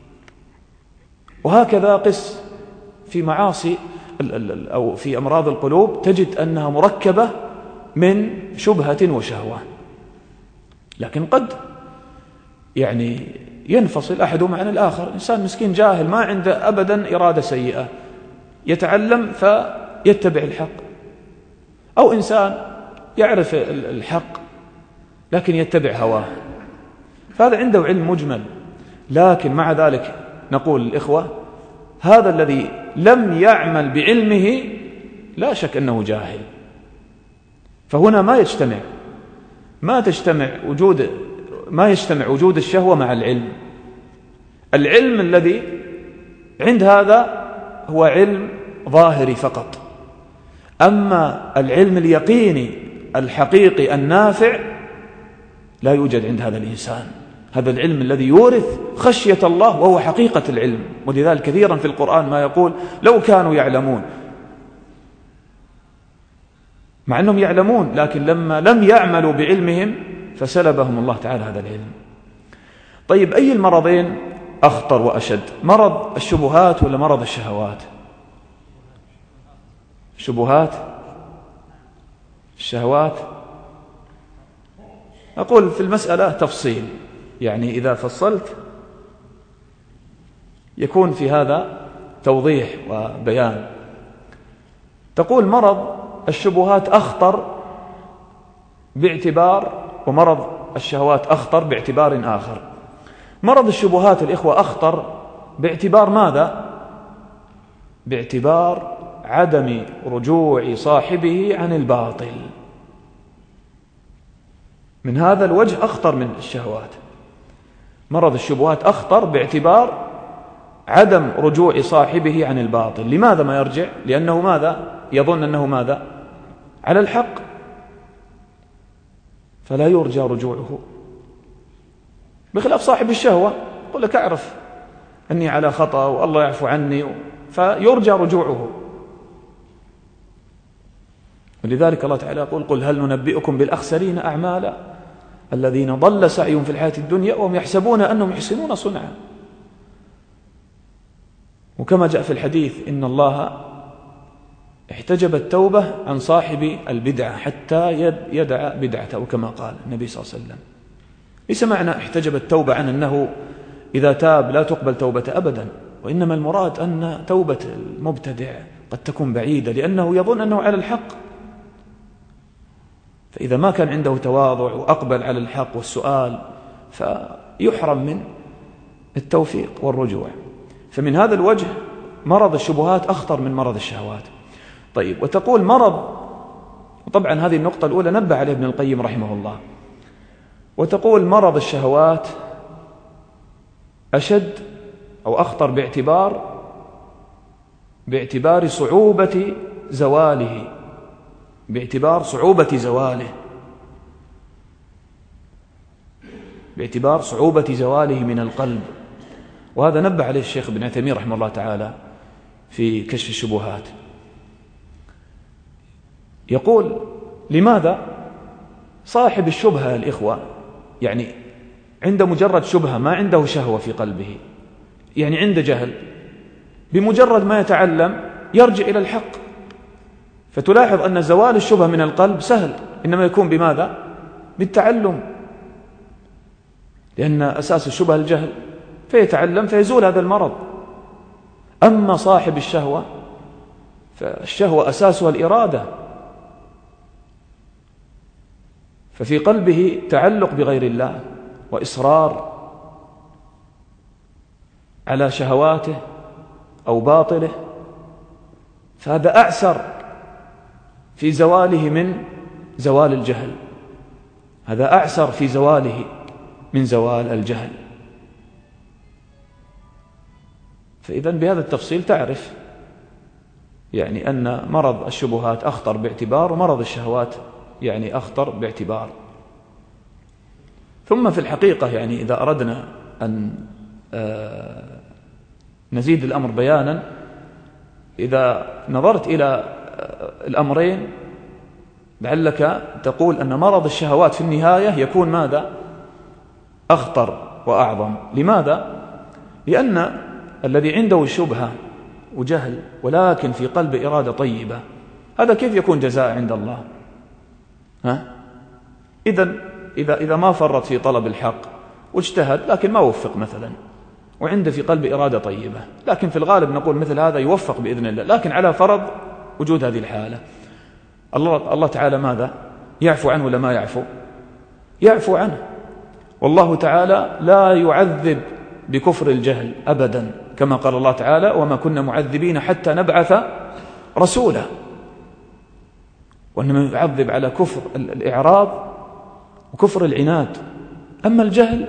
وهكذا قس في معاصي أو في أمراض القلوب، تجد أنها مركبة من شبهة وشهوة، لكن قد يعني ينفصل أحدهما عن الآخر. إنسان مسكين جاهل ما عنده أبدا إرادة سيئة، يتعلم فيتبع الحق، أو إنسان يعرف الحق لكن يتبع هواه، فهذا عنده علم مجمل. لكن مع ذلك نقول الإخوة هذا الذي لم يعمل بعلمه لا شك أنه جاهل. فهنا ما يجتمع ما تجتمع وجود ما يجتمع وجود الشهوة مع العلم. العلم الذي عند هذا هو علم ظاهري فقط، أما العلم اليقيني الحقيقي النافع لا يوجد عند هذا الإنسان. هذا العلم الذي يورث خشية الله وهو حقيقة العلم. ولذلك كثيرا في القرآن ما يقول لو كانوا يعلمون، مع أنهم يعلمون لكن لما لم يعملوا بعلمهم فسلبهم الله تعالى هذا العلم. طيب أي المرضين أخطر وأشد؟ مرض الشبهات ولا مرض الشهوات؟ الشبهات، الشهوات. أقول في المسألة تفصيل، يعني إذا فصلت يكون في هذا توضيح وبيان. تقول مرض الشبهات أخطر باعتبار، ومرض الشهوات أخطر باعتبار آخر. مرض الشبهات الإخوة أخطر باعتبار ماذا؟ باعتبار عدم رجوع صاحبه عن الباطل. من هذا الوجه أخطر من الشهوات. مرض الشبهات أخطر باعتبار عدم رجوع صاحبه عن الباطل. لماذا ما يرجع؟ لأنه ماذا؟ يظن أنه ماذا؟ على الحق، فلا يرجى رجوعه، بخلاف صاحب الشهوة يقول لك أعرف أني على خطأ والله يعفو عني، فيرجى رجوعه. ولذلك الله تعالى يقول: قل هل ننبئكم بالأخسرين أعمالا الذين ضل سعيهم في الحياة الدنيا وهم يحسبون أنهم يحسنون صنعا. وكما جاء في الحديث إن الله احتجب التوبة عن صاحب البدعة حتى يدع بدعته، وكما قال النبي صلى الله عليه وسلم. ليس معنى احتجب التوبة عن أنه إذا تاب لا تقبل توبة أبدا، وإنما المراد أن توبة المبتدع قد تكون بعيدة لأنه يظن أنه على الحق، فإذا ما كان عنده تواضع وأقبل على الحق والسؤال فيحرم من التوفيق والرجوع. فمن هذا الوجه مرض الشبهات أخطر من مرض الشهوات. طيب، وتقول مرض، وطبعا هذه النقطة الأولى نبه عليه ابن القيم رحمه الله، وتقول مرض الشهوات أشد أو أخطر باعتبار باعتبار صعوبة زواله باعتبار صعوبة زواله باعتبار صعوبة زواله من القلب. وهذا نبه عليه الشيخ ابن عثيمين رحمه الله تعالى في كشف الشبهات. يقول: لماذا صاحب الشبهة الإخوة يعني عند مجرد شبهة ما عنده شهوة في قلبه، يعني عنده جهل، بمجرد ما يتعلم يرجع إلى الحق. فتلاحظ أن زوال الشبهة من القلب سهل، إنما يكون بماذا؟ بالتعلم، لأن أساس الشبهة الجهل، فيتعلم فيزول هذا المرض. أما صاحب الشهوة فالشهوة أساسها الإرادة، ففي قلبه تعلق بغير الله وإصرار على شهواته أو باطله، فهذا أعسر في زواله من زوال الجهل، هذا أعسر في زواله من زوال الجهل. فإذا بهذا التفصيل تعرف يعني أن مرض الشبهات أخطر باعتبار، ومرض الشهوات يعني أخطر باعتبار. ثم في الحقيقة يعني إذا أردنا أن نزيد الأمر بيانا، إذا نظرت إلى الأمرين لعلك تقول أن مرض الشهوات في النهاية يكون ماذا؟ أخطر وأعظم. لماذا؟ لأن الذي عنده شبهة وجهل ولكن في قلب إرادة طيبة، هذا كيف يكون جزاء عند الله؟ ها؟ إذن إذا, إذا ما فرط في طلب الحق واجتهد لكن ما وفق مثلا، وعنده في قلب إرادة طيبة، لكن في الغالب نقول مثل هذا يوفق بإذن الله، لكن على فرض وجود هذه الحالة، الله, الله تعالى ماذا؟ يعفو عنه ولا ما يعفو؟ يعفو عنه. والله تعالى لا يعذب بكفر الجهل أبدا، كما قال الله تعالى: وما كنا معذبين حتى نبعث رسولا. وإنما يعذب على كفر الإعراض وكفر العناد. أما الجهل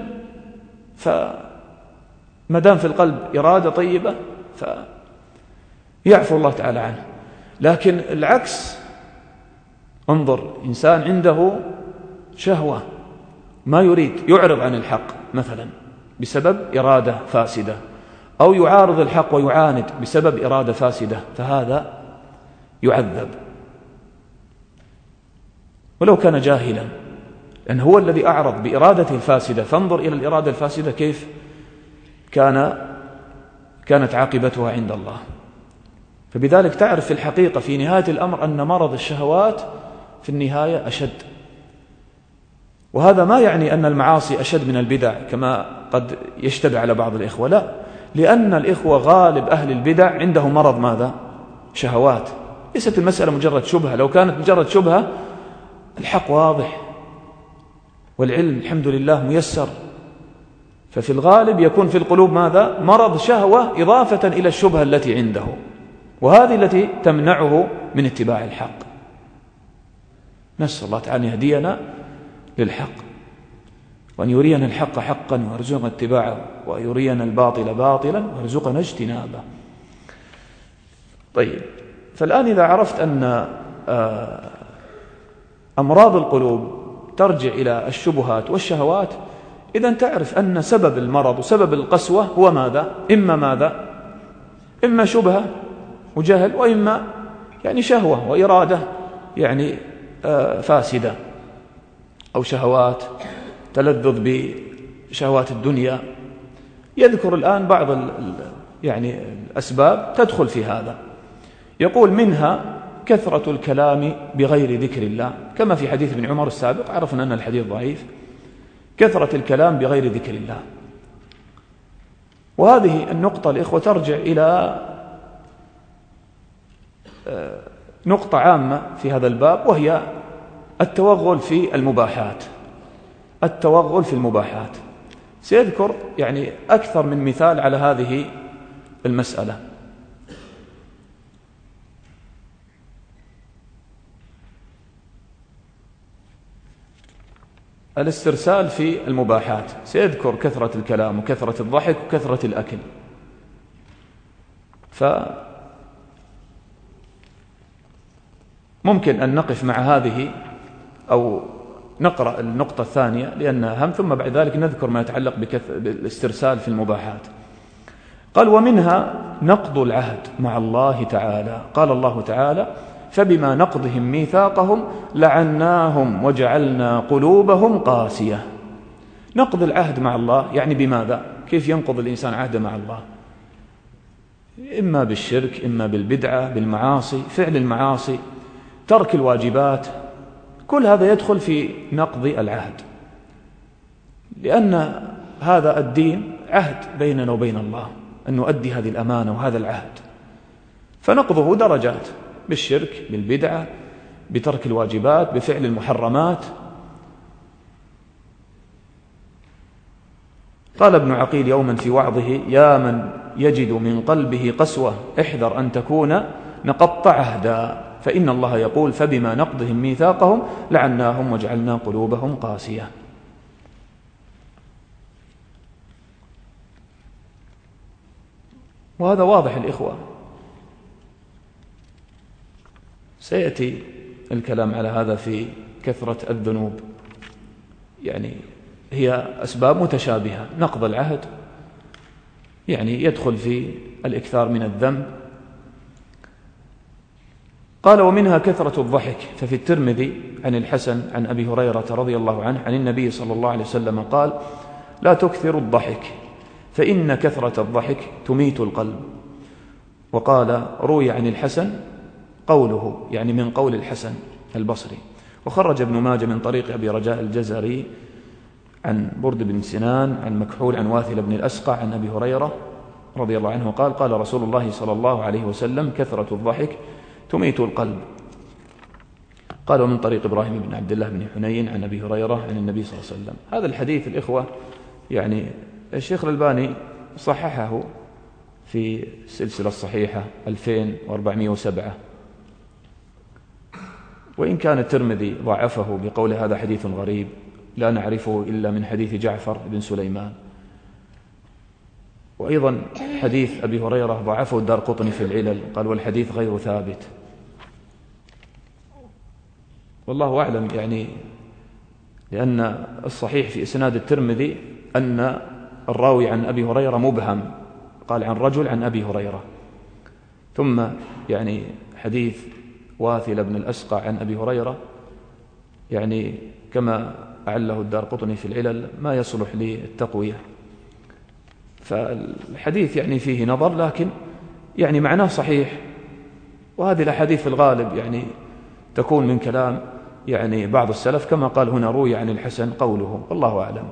فما دام في القلب إرادة طيبة فيعفو الله تعالى عنه. لكن العكس، انظر، إنسان عنده شهوة ما يريد، يعرض عن الحق مثلا بسبب إرادة فاسدة، أو يعارض الحق ويعاند بسبب إرادة فاسدة، فهذا يعذب ولو كان جاهلا، لأن هو الذي أعرض بإرادته الفاسدة. فانظر إلى الإرادة الفاسدة كيف كان كانت عاقبتها عند الله. فبذلك تعرف في الحقيقة في نهاية الأمر أن مرض الشهوات في النهاية أشد. وهذا ما يعني أن المعاصي أشد من البدع كما قد يشتبه على بعض الإخوة، لا، لأن الإخوة غالب أهل البدع عندهم مرض ماذا؟ شهوات. ليست المسألة مجرد شبهة، لو كانت مجرد شبهة الحق واضح، والعلم الحمد لله ميسر، ففي الغالب يكون في القلوب ماذا؟ مرض شهوة إضافة إلى الشبهة التي عنده، وهذه التي تمنعه من اتباع الحق. نسأل الله تعالى أن يهدينا للحق، وأن يرينا الحق حقا ويرزقنا اتباعه، ويرينا الباطل باطلا ويرزقنا اجتنابه. طيب، فالآن إذا عرفت أن أمراض القلوب ترجع إلى الشبهات والشهوات، إذن تعرف أن سبب المرض وسبب القسوة هو ماذا؟ إما ماذا؟ إما شبهة وجهل، وإما يعني شهوة وإرادة يعني فاسدة، أو شهوات تلذذ بشهوات الدنيا. يذكر الآن بعض يعني الأسباب تدخل في هذا. يقول منها كثرة الكلام بغير ذكر الله، كما في حديث ابن عمر السابق، عرفنا أن الحديث ضعيف. كثرة الكلام بغير ذكر الله، وهذه النقطة الإخوة ترجع إلى نقطة عامة في هذا الباب، وهي التوغل في المباحات. التوغل في المباحات سيذكر يعني أكثر من مثال على هذه المسألة. الاسترسال في المباحات، سيذكر كثرة الكلام وكثرة الضحك وكثرة الأكل. فممكن أن نقف مع هذه أو نقرأ النقطة الثانية لأنها أهم، ثم بعد ذلك نذكر ما يتعلق بالاسترسال في المباحات. قال: ومنها نقض العهد مع الله تعالى. قال الله تعالى: فبما نقضهم ميثاقهم لعناهم وجعلنا قلوبهم قاسية. نقض العهد مع الله يعني بماذا؟ كيف ينقض الإنسان عهده مع الله؟ إما بالشرك، إما بالبدعة، بالمعاصي، فعل المعاصي، ترك الواجبات، كل هذا يدخل في نقض العهد، لأن هذا الدين عهد بيننا وبين الله أن نؤدي هذه الأمانة وهذا العهد، فنقضه درجات، بالشرك، بالبدعة، بترك الواجبات، بفعل المحرمات. قال ابن عقيل يوما في وعظه: يا من يجد من قلبه قسوة احذر أن تكون نقضت عهدا، فإن الله يقول: فبما نقضهم ميثاقهم لعناهم وجعلنا قلوبهم قاسية. وهذا واضح الإخوة، سيأتي الكلام على هذا في كثرة الذنوب، يعني هي أسباب متشابهة. نقض العهد يعني يدخل في الإكثار من الذنب. قال: ومنها كثرة الضحك. ففي الترمذي عن الحسن عن أبي هريرة رضي الله عنه عن النبي صلى الله عليه وسلم قال: لا تكثروا الضحك فإن كثرة الضحك تميت القلب. وقال: روي عن الحسن قوله، يعني من قول الحسن البصري. وخرج ابن ماجه من طريق أبي رجاء الجزري عن برد بن سنان عن مكحول عن واثل بن الأسقع عن أبي هريرة رضي الله عنه قال: قال رسول الله صلى الله عليه وسلم: كثرة الضحك تميت القلب. قال: ومن طريق إبراهيم بن عبد الله بن حنين عن أبي هريرة عن النبي صلى الله عليه وسلم. هذا الحديث الإخوة يعني الشيخ الألباني صححه في السلسلة الصحيحة ألفين وأربعمائة وسبعة، وإن كان الترمذي ضعفه بقول هذا حديث غريب لا نعرفه إلا من حديث جعفر بن سليمان. وأيضا حديث أبي هريرة ضعفه الدارقطني في العلل، قال: والحديث غير ثابت. والله أعلم، يعني لأن الصحيح في إسناد الترمذي أن الراوي عن أبي هريرة مبهم، قال عن رجل عن أبي هريرة. ثم يعني حديث واثل بن الأسقع عن أبي هريرة يعني كما أعله الدارقطني في العلل ما يصلح للتقوية، فالحديث يعني فيه نظر، لكن يعني معناه صحيح. وهذه الأحاديث في الغالب يعني تكون من كلام يعني بعض السلف، كما قال هنا روي عن الحسن قوله، والله أعلم.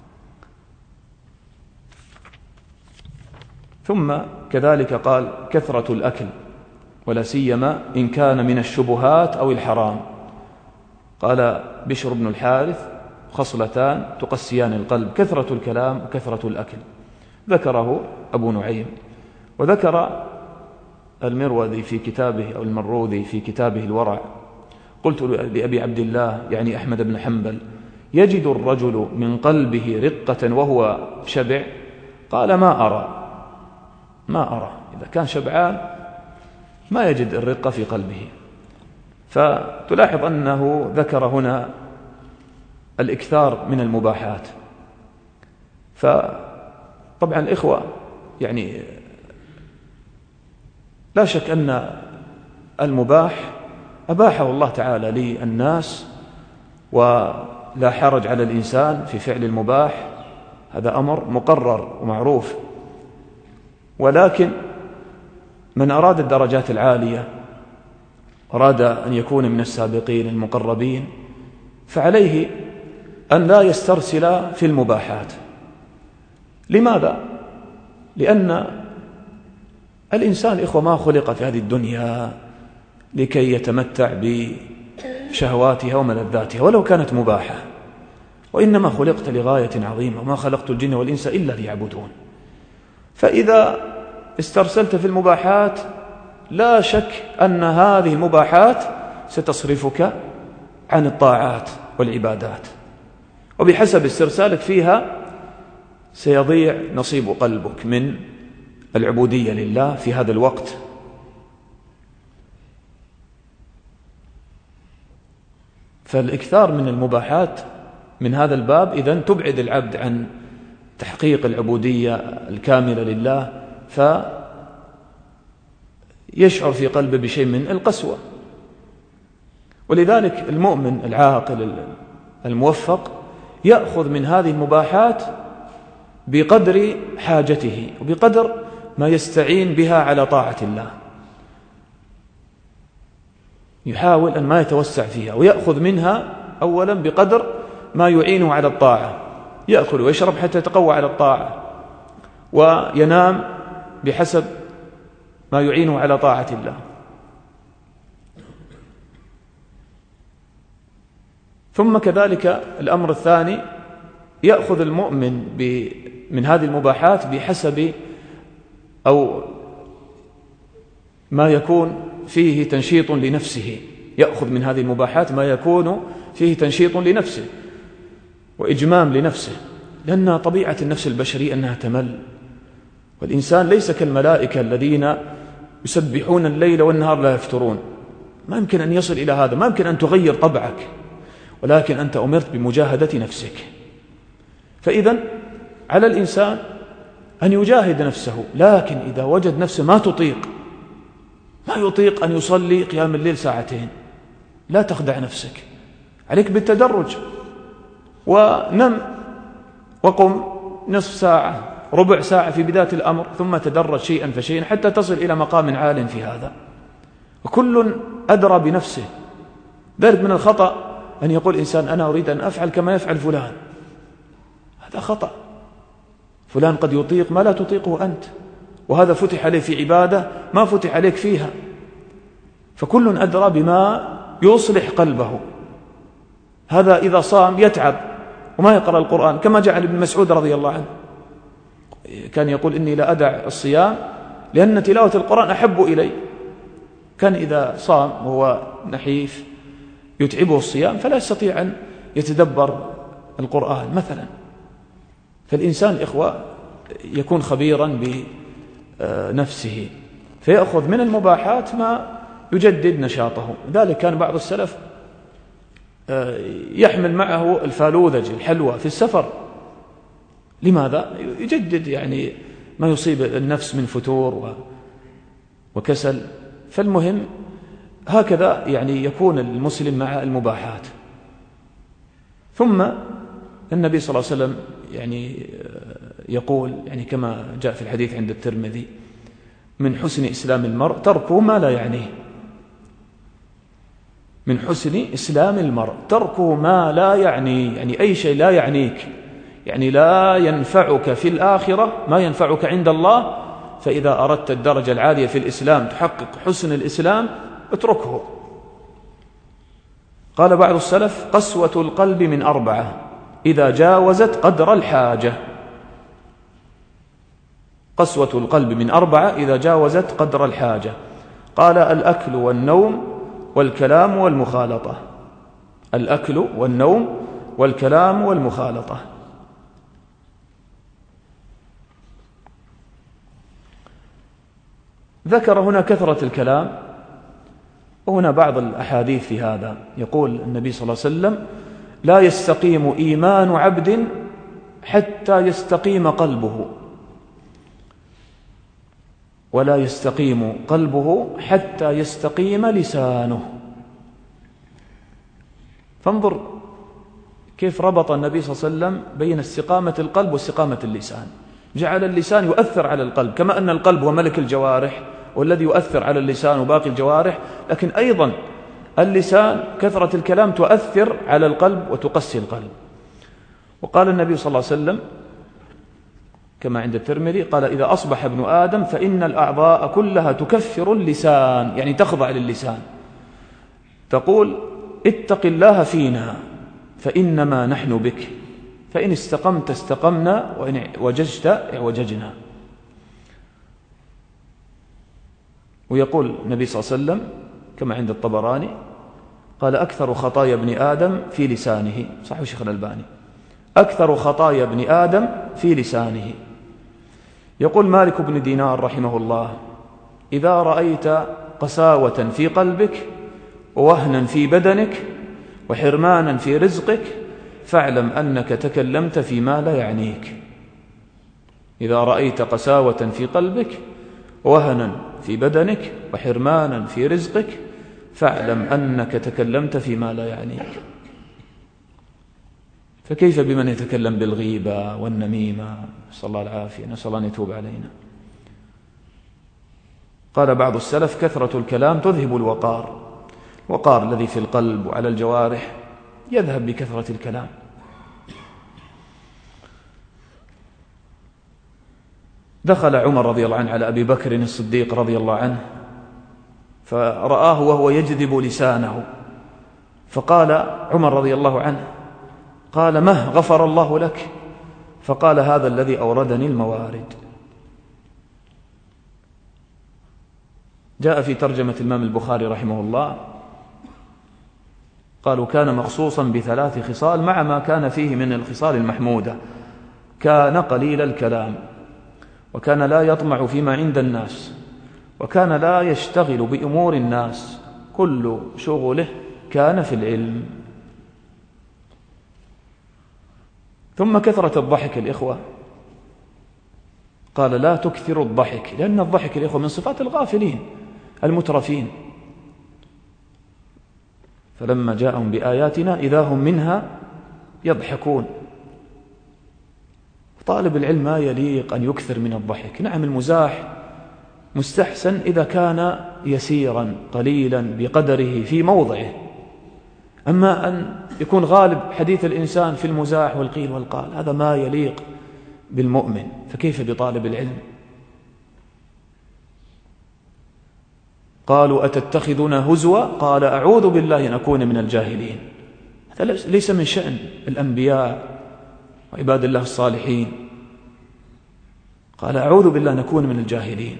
ثم كذلك قال: كثرة الأكل، ولا سيما إن كان من الشبهات أو الحرام. قال بشر بن الحارث خصلتان تقسيان القلب: كثرة الكلام وكثرة الأكل. ذكره أبو نعيم. وذكر المروذي في كتابه أو المروذي في كتابه الورع: قلت لأبي عبد الله يعني أحمد بن حنبل: يجد الرجل من قلبه رقة وهو شبع؟ قال: ما أرى ما أرى إذا كان شبعان ما يجد الرقة في قلبه. فتلاحظ أنه ذكر هنا الإكثار من المباحات. فطبعا الإخوة يعني لا شك أن المباح أباحه الله تعالى للناس، ولا حرج على الإنسان في فعل المباح، هذا أمر مقرر ومعروف. ولكن من أراد الدرجات العالية، أراد أن يكون من السابقين المقربين، فعليه أن لا يسترسل في المباحات. لماذا؟ لأن الإنسان إخوة ما خلق في هذه الدنيا لكي يتمتع بشهواتها وملذاتها ولو كانت مباحة، وإنما خلقت لغاية عظيمة: وما خلقت الجن والإنس إلا ليعبدون. فإذا استرسلت في المباحات لا شك أن هذه المباحات ستصرفك عن الطاعات والعبادات، وبحسب استرسالك فيها سيضيع نصيب قلبك من العبودية لله في هذا الوقت. فالإكثار من المباحات من هذا الباب إذن تبعد العبد عن تحقيق العبودية الكاملة لله، فيشعر في قلبه بشيء من القسوة. ولذلك المؤمن العاقل الموفق يأخذ من هذه المباحات بقدر حاجته وبقدر ما يستعين بها على طاعة الله، يحاول أن ما يتوسع فيها، ويأخذ منها أولا بقدر ما يعينه على الطاعة، يأكل ويشرب حتى يتقوى على الطاعة، وينام بحسب ما يعينه على طاعة الله. ثم كذلك الأمر الثاني: يأخذ المؤمن من هذه المباحات بحسب أو ما يكون فيه تنشيط لنفسه، يأخذ من هذه المباحات ما يكون فيه تنشيط لنفسه وإجمام لنفسه، لأن طبيعة النفس البشرية أنها تمل، والإنسان ليس كالملائكة الذين يسبحون الليل والنهار لا يفترون. ما يمكن أن يصل إلى هذا، ما يمكن أن تغير طبعك، ولكن أنت أمرت بمجاهدة نفسك. فإذن على الإنسان أن يجاهد نفسه، لكن إذا وجد نفسه ما تطيق ما يطيق أن يصلي قيام الليل ساعتين، لا تخدع نفسك، عليك بالتدرج، ونم وقم نصف ساعة ربع ساعة في بداية الأمر، ثم تدرج شيئا فشيئا حتى تصل إلى مقام عال في هذا. وكل أدرى بنفسه. ذلك من الخطأ أن يقول إنسان: أنا أريد أن أفعل كما يفعل فلان. هذا خطأ. فلان قد يطيق ما لا تطيقه أنت، وهذا فتح عليه في عبادة ما فتح عليك فيها. فكل أدرى بما يصلح قلبه. هذا إذا صام يتعب وما يقرأ القرآن، كما جاء عن ابن مسعود رضي الله عنه، كان يقول: إني لا أدع الصيام لأن تلاوة القرآن أحب إلي. كان إذا صام وهو نحيف يتعبه الصيام فلا يستطيع أن يتدبر القرآن مثلا. فالإنسان الإخوة يكون خبيرا بنفسه، فيأخذ من المباحات ما يجدد نشاطه. ذلك كان بعض السلف يحمل معه الفالوذج الحلوى في السفر. لماذا؟ يجدد يعني ما يصيب النفس من فتور وكسل. فالمهم هكذا يعني يكون المسلم مع المباحات. ثم النبي صلى الله عليه وسلم يعني يقول، يعني كما جاء في الحديث عند الترمذي: من حسن إسلام المرء تركه ما لا يعنيه. من حسن إسلام المرء تركه ما لا يعنيه، يعني أي شيء لا يعنيك، يعني لا ينفعك في الآخرة ما ينفعك عند الله. فإذا أردت الدرجة العالية في الإسلام تحقق حسن الإسلام اتركه. قال بعض السلف: قسوة القلب من أربعة: إذا جاوزت قدر الحاجة. قسوة القلب من أربعة إذا جاوزت قدر الحاجة. قال: الأكل والنوم والكلام والمخالطة. الأكل والنوم والكلام والمخالطة. ذكر هنا كثرة الكلام، وهنا بعض الأحاديث في هذا. يقول النبي صلى الله عليه وسلم: لا يستقيم إيمان عبد حتى يستقيم قلبه، ولا يستقيم قلبه حتى يستقيم لسانه. فانظر كيف ربط النبي صلى الله عليه وسلم بين استقامة القلب واستقامة اللسان. جعل اللسان يؤثر على القلب، كما أن القلب هو ملك الجوارح والذي يؤثر على اللسان وباقي الجوارح، لكن أيضا اللسان كثرة الكلام تؤثر على القلب وتقسي القلب. وقال النبي صلى الله عليه وسلم كما عند الترمذي قال: إذا أصبح ابن آدم فإن الأعضاء كلها تكفر اللسان، يعني تخضع للسان، تقول: اتق الله فينا فإنما نحن بك، فإن استقمت استقمنا وإن وججت اعوججنا. ويقول النبي صلى الله عليه وسلم كما عند الطبراني قال: أكثر خطايا ابن آدم في لسانه. صحيح الشيخ الألباني: أكثر خطايا ابن آدم في لسانه. يقول مالك بن دينار رحمه الله: إذا رأيت قساوة في قلبك ووهنا في بدنك وحرمانا في رزقك فاعلم أنك تكلمت فيما لا يعنيك. إذا رأيت قساوة في قلبك ووهنا في بدنك وحرمانا في رزقك فاعلم أنك تكلمت فيما لا يعنيك. فكيف بمن يتكلم بالغيبة والنميمة؟ نسأل الله العافية، نسأل الله أن يتوب علينا. قال بعض السلف: كثرة الكلام تذهب الوقار. الوقار الذي في القلب وعلى الجوارح يذهب بكثرة الكلام. دخل عمر رضي الله عنه على أبي بكر الصديق رضي الله عنه فرآه وهو يجذب لسانه، فقال عمر رضي الله عنه: قال: مه غفر الله لك؟ فقال: هذا الذي أوردني الموارد. جاء في ترجمة الإمام البخاري رحمه الله قالوا: كان مخصوصا بثلاث خصال مع ما كان فيه من الخصال المحمودة. كان قليل الكلام، وكان لا يطمع فيما عند الناس، وكان لا يشتغل بأمور الناس، كل شغله كان في العلم. ثم كثرة الضحك الإخوة، قال: لا تكثر الضحك، لأن الضحك الإخوة من صفات الغافلين المترفين. فلما جاءهم بآياتنا إذا هم منها يضحكون. طالب العلم ما يليق أن يكثر من الضحك. نعم المزاح مستحسن إذا كان يسيرا قليلا بقدره في موضعه، أما أن يكون غالب حديث الإنسان في المزاح والقيل والقال هذا ما يليق بالمؤمن، فكيف بطالب العلم؟ قالوا: أتتخذنا هزوا؟ قال: أعوذ بالله أن أكون من الجاهلين. هذا ليس من شأن الأنبياء وعباد الله الصالحين. قال: أعوذ بالله أن أكون من الجاهلين.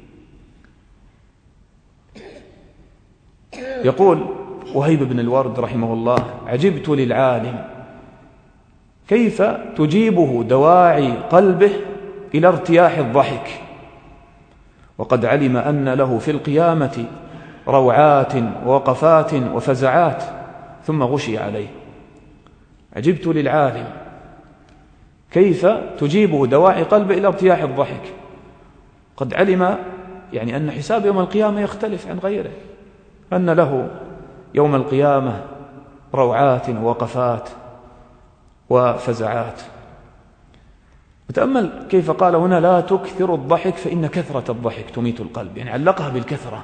يقول وهيب بن الورد رحمه الله: عجبت للعالم كيف تجيبه دواعي قلبه إلى ارتياح الضحك، وقد علم أن له في القيامة روعات ووقفات وفزعات، ثم غشي عليه. عجبت للعالم كيف تجيبه دواعي قلبه إلى ارتياح الضحك، قد علم يعني أن حساب يوم القيامة يختلف عن غيره، أن له يوم القيامة روعات ووقفات وفزعات. وتأمل كيف قال هنا: لا تكثر الضحك فإن كثرة الضحك تميت القلب، يعني علقها بالكثرة،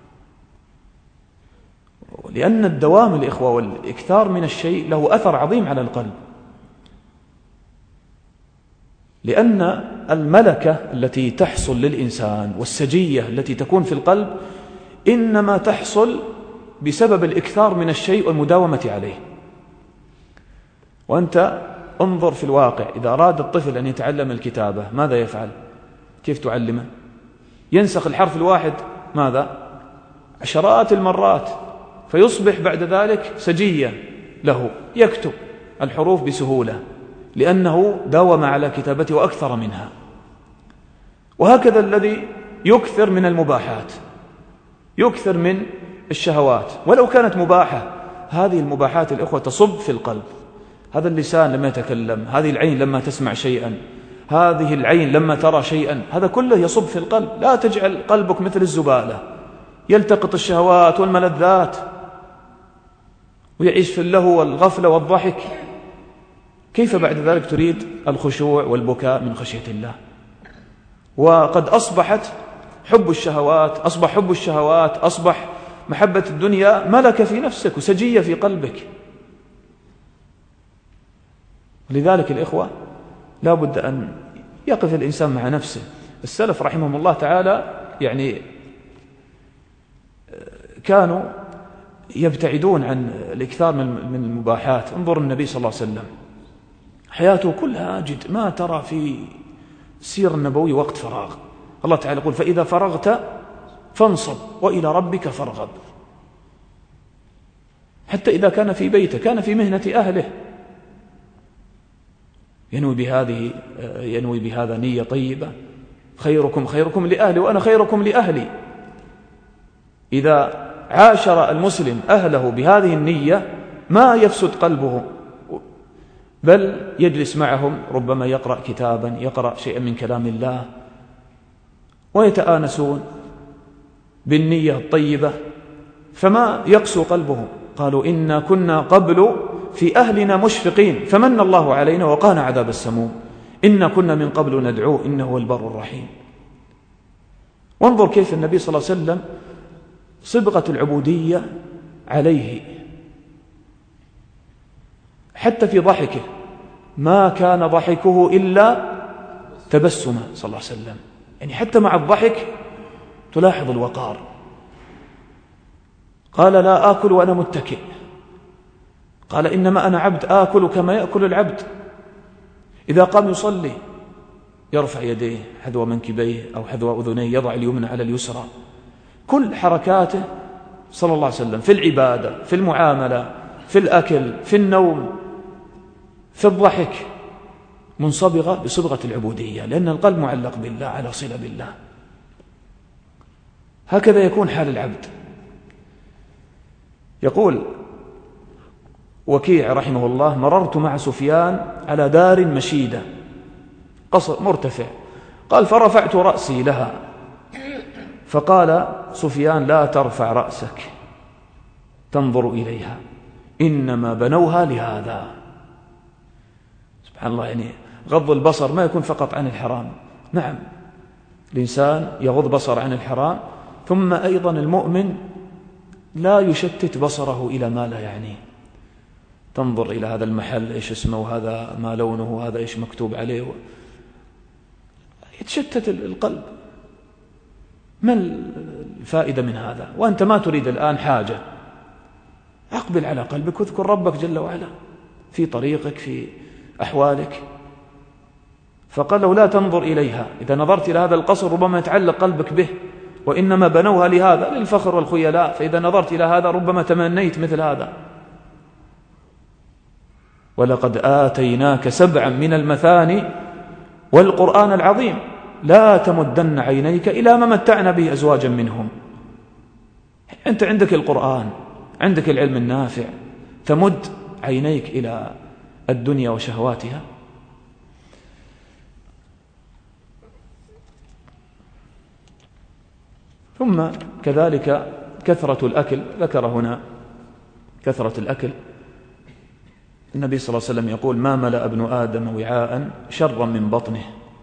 لأن الدوام الإخوة والإكثار من الشيء له أثر عظيم على القلب، لأن الملكة التي تحصل للإنسان والسجية التي تكون في القلب إنما تحصل بسبب الإكثار من الشيء والمداومة عليه. وأنت انظر في الواقع، إذا أراد الطفل أن يتعلم الكتابة ماذا يفعل؟ كيف تعلمه؟ ينسخ الحرف الواحد ماذا؟ عشرات المرات، فيصبح بعد ذلك سجية له، يكتب الحروف بسهولة لأنه داوم على كتابته وأكثر منها. وهكذا الذي يكثر من المباحات، يكثر من الشهوات ولو كانت مباحة، هذه المباحات الإخوة تصب في القلب. هذا اللسان لما يتكلم، هذه العين لما تسمع شيئا، هذه العين لما ترى شيئا، هذا كله يصب في القلب. لا تجعل قلبك مثل الزبالة يلتقط الشهوات والملذات ويعيش في اللهو والغفلة والضحك. كيف بعد ذلك تريد الخشوع والبكاء من خشية الله؟ وقد أصبحت حب الشهوات، أصبح حب الشهوات، أصبح محبة الدنيا ملكة في نفسك وسجية في قلبك. لذلك الإخوة لا بد أن يقف الإنسان مع نفسه. السلف رحمهم الله تعالى يعني كانوا يبتعدون عن الإكثار من المباحات. انظر النبي صلى الله عليه وسلم حياته كلها جد، ما ترى في السير النبوي وقت فراغ. الله تعالى يقول فإذا فرغت فانصب وإلى ربك فارغب. حتى إذا كان في بيته كان في مهنة أهله، ينوي بهذه ينوي بهذا نية طيبة، خيركم خيركم لأهلي وأنا خيركم لأهلي. إذا عاشر المسلم أهله بهذه النية ما يفسد قلبه، بل يجلس معهم، ربما يقرأ كتابا، يقرأ شيئا من كلام الله، ويتآنسون بالنية الطيبة، فما يقسو قلبه. قالوا إنا كنا قبل في أهلنا مشفقين فمن الله علينا وقانا عذاب السموم إنا كنا من قبل ندعوه إنه هو البر الرحيم. وانظر كيف النبي صلى الله عليه وسلم صبغة العبودية عليه، حتى في ضحكه ما كان ضحكه إلا تبسما صلى الله عليه وسلم، يعني حتى مع الضحك تلاحظ الوقار. قال لا آكل وأنا متكئ، قال إنما أنا عبد آكل كما يأكل العبد. إذا قام يصلي يرفع يديه حذو منكبيه أو حذو أذنيه، يضع اليمنى على اليسرى. كل حركاته صلى الله عليه وسلم في العبادة، في المعاملة، في الأكل، في النوم، في الضحك، منصبغة بصبغة العبودية، لأن القلب معلق بالله على صلة بالله. هكذا يكون حال العبد. يقول وكيع رحمه الله مررت مع سفيان على دار مشيدة، قصر مرتفع، قال فرفعت رأسي لها فقال سفيان لا ترفع رأسك تنظر إليها إنما بنوها لهذا. سبحان الله، يعني غض البصر ما يكون فقط عن الحرام. نعم الإنسان يغض بصر عن الحرام، ثم أيضا المؤمن لا يشتت بصره إلى ما لا يعنيه. تنظر إلى هذا المحل إيش اسمه وهذا ما لونه وهذا إيش مكتوب عليه، يتشتت القلب. ما الفائدة من هذا وأنت ما تريد الآن حاجة؟ أقبل على قلبك واذكر ربك جل وعلا في طريقك في أحوالك. فقال له لا تنظر إليها، إذا نظرت إلى هذا القصر ربما يتعلق قلبك به، وإنما بنوها لهذا للفخر والخيلاء، فإذا نظرت إلى هذا ربما تمنيت مثل هذا. ولقد آتيناك سبعا من المثاني والقرآن العظيم لا تمدن عينيك إلى ما متعنا به أزواجا منهم. أنت عندك القرآن، عندك العلم النافع، تمد عينيك إلى الدنيا وشهواتها؟ ثم كذلك كثرة الأكل، ذكر هنا كثرة الأكل. النبي صلى الله عليه وسلم يقول ما ملأ ابن آدم وعاء شرا من بطنه،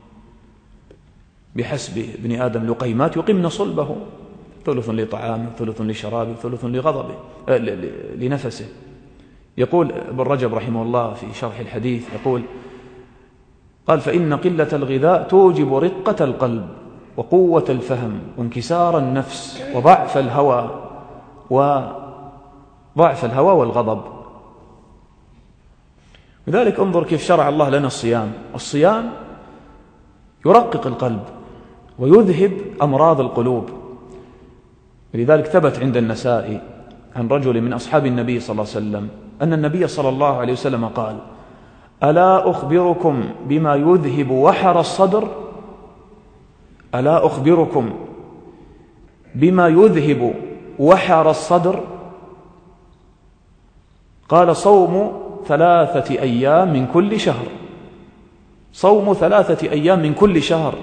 بحسب ابن آدم لقيمات يقمن صلبه، ثلث لطعامه ثلث لشرابه ثلث لغضبه لنفسه. يقول ابن رجب رحمه الله في شرح الحديث يقول قال فإن قلة الغذاء توجب رقة القلب وقوة الفهم وانكسار النفس وضعف الهوى وضعف الهوى والغضب. لذلك انظر كيف شرع الله لنا الصيام. الصيام يرقق القلب ويذهب أمراض القلوب. لذلك ثبت عند النسائي عن رجل من أصحاب النبي صلى الله عليه وسلم أن النبي صلى الله عليه وسلم قال: ألا أخبركم بما يذهب وحر الصدر؟ ألا أخبركم بما يذهب وحر الصدر؟ قال: صوم ثلاثة أيام من كل شهر. صوم ثلاثة أيام من كل شهر.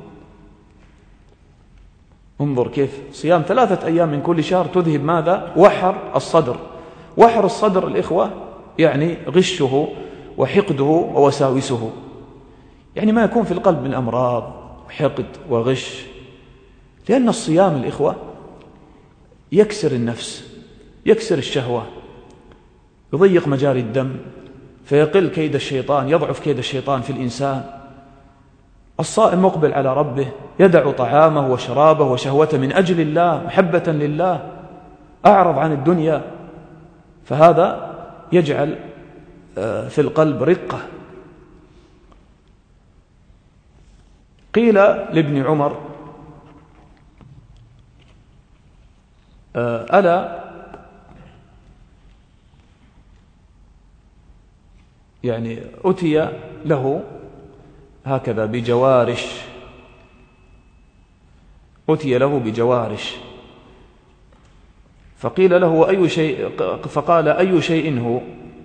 انظر كيف صيام ثلاثة أيام من كل شهر تذهب ماذا؟ وحر الصدر. وحر الصدر الإخوة يعني غشه وحقده ووساوسه، يعني ما يكون في القلب من أمراض وحقد وغش. لأن الصيام الإخوة يكسر النفس، يكسر الشهوة، يضيق مجاري الدم، فيقل كيد الشيطان، يضعف كيد الشيطان في الإنسان. الصائم مقبل على ربه، يدع طعامه وشرابه وشهوته من أجل الله، محبة لله، أعرض عن الدنيا، فهذا يجعل في القلب رقة. قيل لابن عمر: ألا يعني أتي له هكذا بجوارش، أتي له بجوارش، فقيل له: وأي شيء؟ فقال: أي شيء هو؟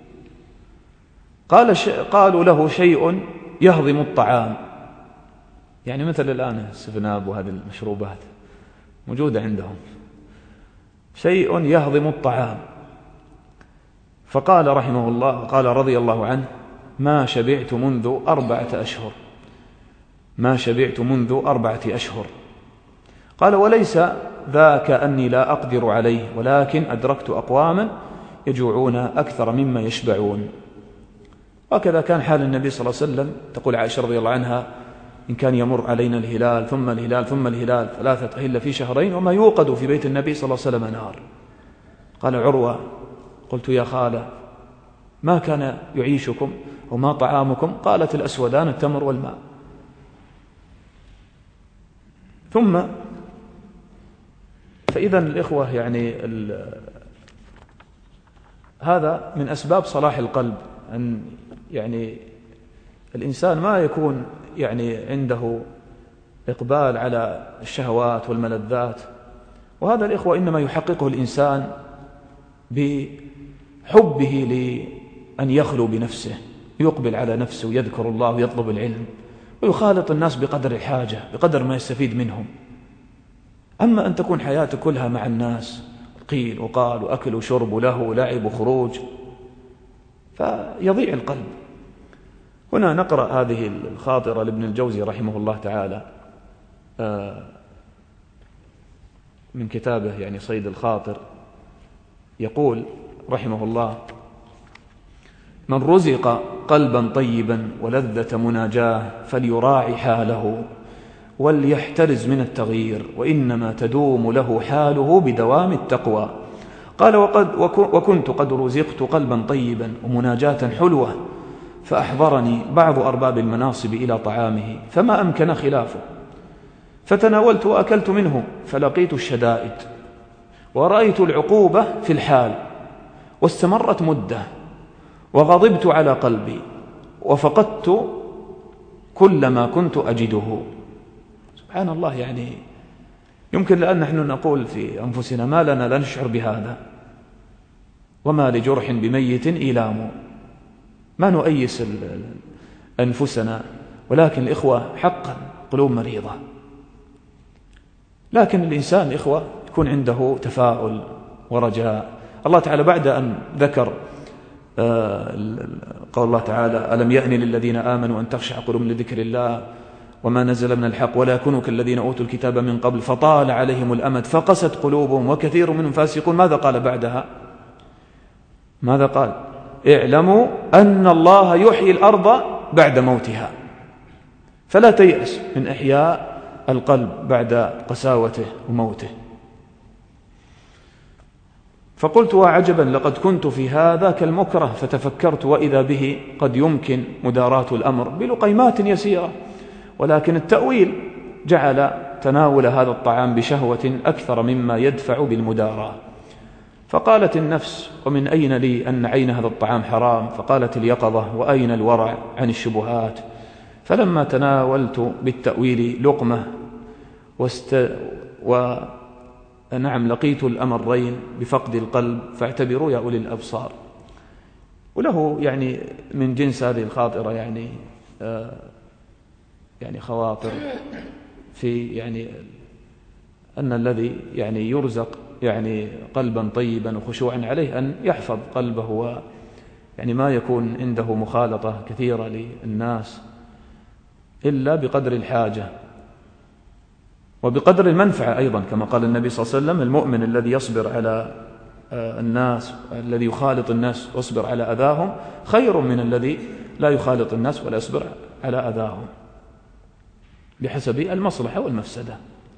قال: قالوا له: شيء يهضم الطعام. يعني مثل الآن السفناب وهذه المشروبات موجودة عندهم، شيء يهضم الطعام. فقال رحمه الله، قال رضي الله عنه: ما شبعت منذ أربعة أشهر، ما شبعت منذ أربعة أشهر. قال: وليس ذاك أني لا أقدر عليه، ولكن أدركت أقواما يجوعون أكثر مما يشبعون. وكذا كان حال النبي صلى الله عليه وسلم. تقول عائشة رضي الله عنها: إن كان يمر علينا الهلال ثم الهلال ثم الهلال ثلاثة أهلة في شهرين وما يوقد في بيت النبي صلى الله عليه وسلم نار. قال عروة: قلت يا خالة ما كان يعيشكم وما طعامكم؟ قالت: الأسودان التمر والماء. ثم فإذا الإخوة يعني هذا من أسباب صلاح القلب، أن يعني الإنسان ما يكون يعني عنده إقبال على الشهوات والملذات. وهذا الإخوة إنما يحققه الإنسان بحبه لأن يخلو بنفسه، يقبل على نفسه ويذكر الله ويطلب العلم ويخالط الناس بقدر الحاجة، بقدر ما يستفيد منهم. أما أن تكون حياته كلها مع الناس، قيل وقال وأكل وشرب وله ولعب وخروج، فيضيع القلب. هنا نقرأ هذه الخاطرة لابن الجوزي رحمه الله تعالى من كتابه يعني صيد الخاطر. يقول رحمه الله: من رزق قلبا طيبا ولذة مناجاه فليراعي حاله وليحترز من التغيير، وإنما تدوم له حاله بدوام التقوى. قال: وقد وكنت قد رزقت قلبا طيبا ومناجاة حلوة، فأحضرني بعض أرباب المناصب إلى طعامه فما أمكن خلافه، فتناولت وأكلت منه، فلقيت الشدائد ورأيت العقوبة في الحال، واستمرت مدة، وغضبت على قلبي وفقدت كل ما كنت أجده. سبحان الله، يعني يمكن لأن نحن نقول في أنفسنا: ما لنا لا نشعر بهذا، وما لجرح بميت إيلام. ما نؤيس أنفسنا، ولكن الإخوة حقا قلوب مريضة. لكن الإنسان إخوة يكون عنده تفاؤل ورجاء. الله تعالى بعد أن ذكر قول الله تعالى: ألم يأن للذين آمنوا أن تخشع قلوبهم لذكر الله وما نزل من الحق ولا يكونوا كالذين أوتوا الكتاب من قبل فطال عليهم الأمد فقست قلوبهم وكثير منهم فاسقون. ماذا قال بعدها؟ ماذا قال؟ اعلموا أن الله يحيي الأرض بعد موتها. فلا تيأس من إحياء القلب بعد قساوته وموته. فقلت وعجبا لقد كنت في هذا كالمكره، فتفكرت وإذا به قد يمكن مداراة الأمر بلقيمات يسيرة، ولكن التأويل جعل تناول هذا الطعام بشهوة أكثر مما يدفع بالمداراة. فقالت النفس ومن أين لي أن عين هذا الطعام حرام؟ فقالت اليقظة وأين الورع عن الشبهات؟ فلما تناولت بالتأويل لقمة واست... و... نعم لقيت الأمرين بفقد القلب، فاعتبروا يا أولي الأبصار. وله يعني من جنس هذه الخاطرة يعني آه يعني خواطر في يعني أن الذي يعني يرزق يعني قلبا طيبا وخشوعا عليه أن يحفظ قلبه، ويعني ما يكون عنده مخالطة كثيرة للناس إلا بقدر الحاجة وبقدر المنفعة أيضا، كما قال النبي صلى الله عليه وسلم: المؤمن الذي يصبر على الناس، الذي يخالط الناس ويصبر على أذاهم خير من الذي لا يخالط الناس ولا يصبر على أذاهم، بحسب المصلحة والمفسدة.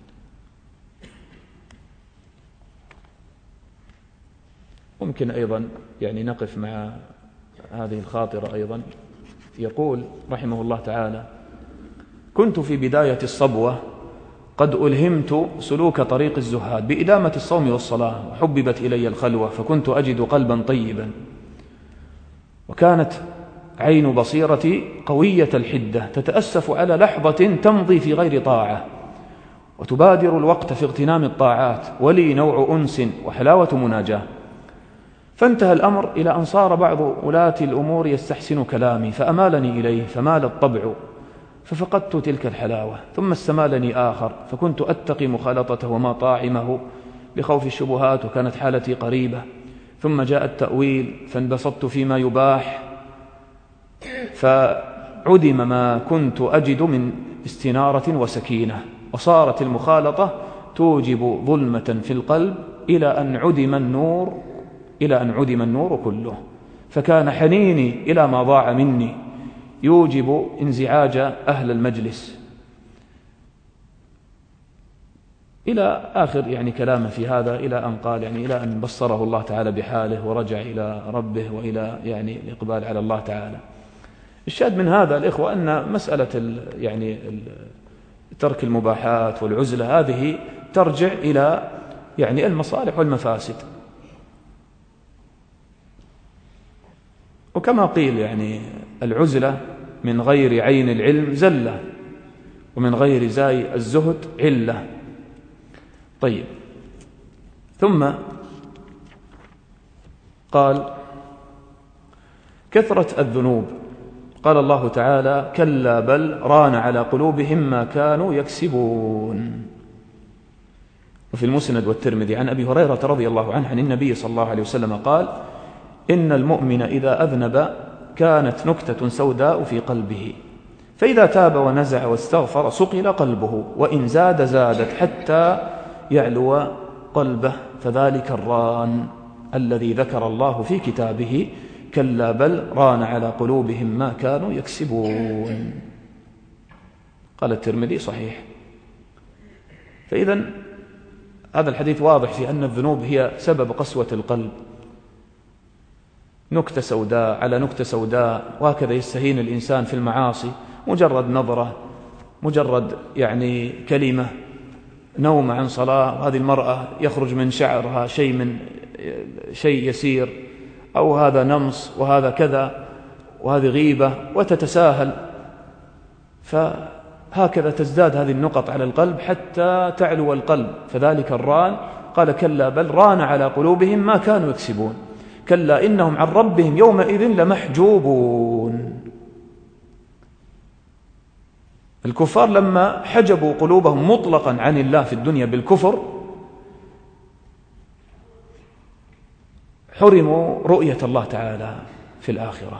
ممكن أيضا يعني نقف مع هذه الخاطرة أيضا. يقول رحمه الله تعالى: كنت في بداية الصبوة قد ألهمت سلوك طريق الزهاد بإدامة الصوم والصلاة، وحببت إلي الخلوة فكنت أجد قلبا طيبا، وكانت عين بصيرتي قوية الحدة تتأسف على لحظة تمضي في غير طاعة، وتبادر الوقت في اغتنام الطاعات، ولي نوع أنس وحلاوة مناجاة. فانتهى الأمر إلى أن صار بعض ولاة الأمور يستحسن كلامي فأمالني إليه، فمال الطبع ففقدت تلك الحلاوة، ثم استمالني آخر فكنت أتقي مخالطته وما طاعمه بخوف الشبهات، وكانت حالتي قريبة. ثم جاء التأويل فانبسطت فيما يباح، فعدم ما كنت أجد من استنارة وسكينة، وصارت المخالطة توجب ظلمة في القلب إلى أن عدم النور إلى أن عدم النور كله، فكان حنيني إلى ما ضاع مني يوجب انزعاج أهل المجلس، إلى آخر يعني كلامه في هذا، إلى أن قال يعني إلى أن بصره الله تعالى بحاله ورجع إلى ربه وإلى يعني الإقبال على الله تعالى. الشاهد من هذا الإخوة أن مسألة ال يعني ال ترك المباحات والعزلة هذه ترجع إلى يعني المصالح والمفاسد. وكما قيل يعني العزلة من غير عين العلم زلة، ومن غير زاي الزهد علة. طيب، ثم قال: كثرة الذنوب. قال الله تعالى: كلا بل ران على قلوبهم ما كانوا يكسبون. وفي المسند والترمذي عن أبي هريرة رضي الله عنه عن النبي صلى الله عليه وسلم قال: إن المؤمن إذا أذنب كانت نكتة سوداء في قلبه، فإذا تاب ونزع واستغفر صقل قلبه، وإن زاد زادت حتى يعلو قلبه، فذلك الران الذي ذكر الله في كتابه: كلا بل ران على قلوبهم ما كانوا يكسبون. قال الترمذي: صحيح. فإذا هذا الحديث واضح في أن الذنوب هي سبب قسوة القلب، نكتة سوداء على نكتة سوداء، وهكذا يستهين الإنسان في المعاصي، مجرد نظرة، مجرد يعني كلمة، نوم عن صلاة، وهذه المرأة يخرج من شعرها شيء من شيء يسير، أو هذا نمص وهذا كذا، وهذه غيبة، وتتساهل، فهكذا تزداد هذه النقط على القلب حتى تعلو القلب، فذلك الران. قال: كلا بل ران على قلوبهم ما كانوا يكسبون، كلا إنهم عن ربهم يومئذ لمحجوبون. الكفار لما حجبوا قلوبهم مطلقا عن الله في الدنيا بالكفر حرموا رؤية الله تعالى في الآخرة.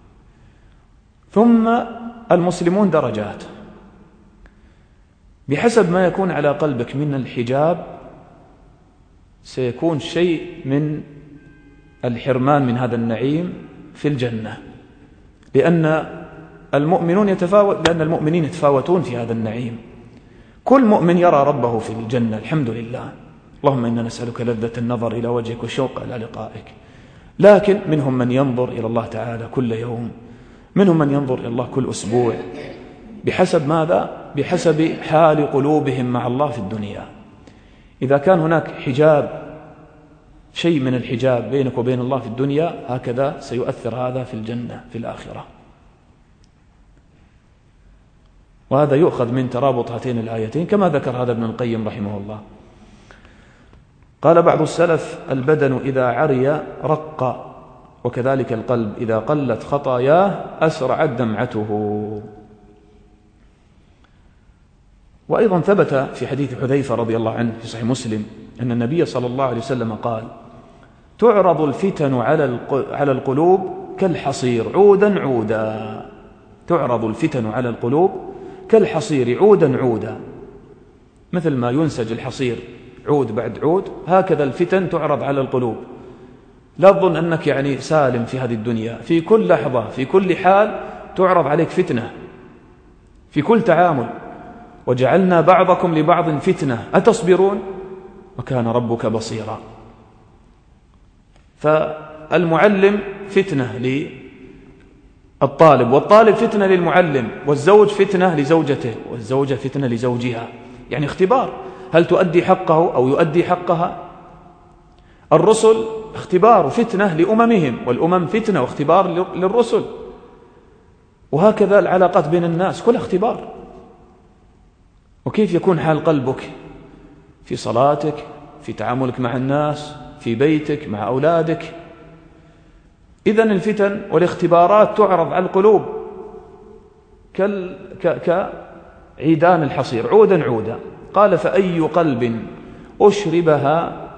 ثم المسلمون درجات، بحسب ما يكون على قلبك من الحجاب سيكون شيء من الحرمان من هذا النعيم في الجنة، لأن المؤمنون يتفاوت لأن المؤمنين يتفاوتون في هذا النعيم. كل مؤمن يرى ربه في الجنة الحمد لله، اللهم إنا نسألك لذة النظر إلى وجهك والشوق إلى لقائك. لكن منهم من ينظر إلى الله تعالى كل يوم، منهم من ينظر إلى الله كل أسبوع، بحسب ماذا؟ بحسب حال قلوبهم مع الله في الدنيا. إذا كان هناك حجاب، شيء من الحجاب بينك وبين الله في الدنيا، هكذا سيؤثر هذا في الجنة في الآخرة. وهذا يؤخذ من ترابط هاتين الآيتين كما ذكر هذا ابن القيم رحمه الله. قال بعض السلف: البدن إذا عري رق، وكذلك القلب إذا قلت خطاياه أسرعت دمعته. وأيضا ثبت في حديث حذيفة رضي الله عنه في صحيح مسلم أن النبي صلى الله عليه وسلم قال: تعرض الفتن على القلوب كالحصير عودا عودا. تعرض الفتن على القلوب كالحصير عودا عودا، مثل ما ينسج الحصير عود بعد عود، هكذا الفتن تعرض على القلوب. لا تظن أنك يعني سالم في هذه الدنيا، في كل لحظة في كل حال تعرض عليك فتنة، في كل تعامل. وجعلنا بعضكم لبعض فتنة أتصبرون وكان ربك بصيرا. فالمعلم فتنة للطالب، والطالب فتنة للمعلم، والزوج فتنة لزوجته، والزوجة فتنة لزوجها، يعني اختبار، هل تؤدي حقه أو يؤدي حقها. الرسل اختبار وفتنة لأممهم، والأمم فتنة واختبار للرسل. وهكذا العلاقات بين الناس كلها اختبار. وكيف يكون حال قلبك في صلاتك، في تعاملك مع الناس، في بيتك، مع أولادك. إذن الفتن والاختبارات تعرض على القلوب كعيدان الحصير عودا عودا. قال: فأي قلب أشربها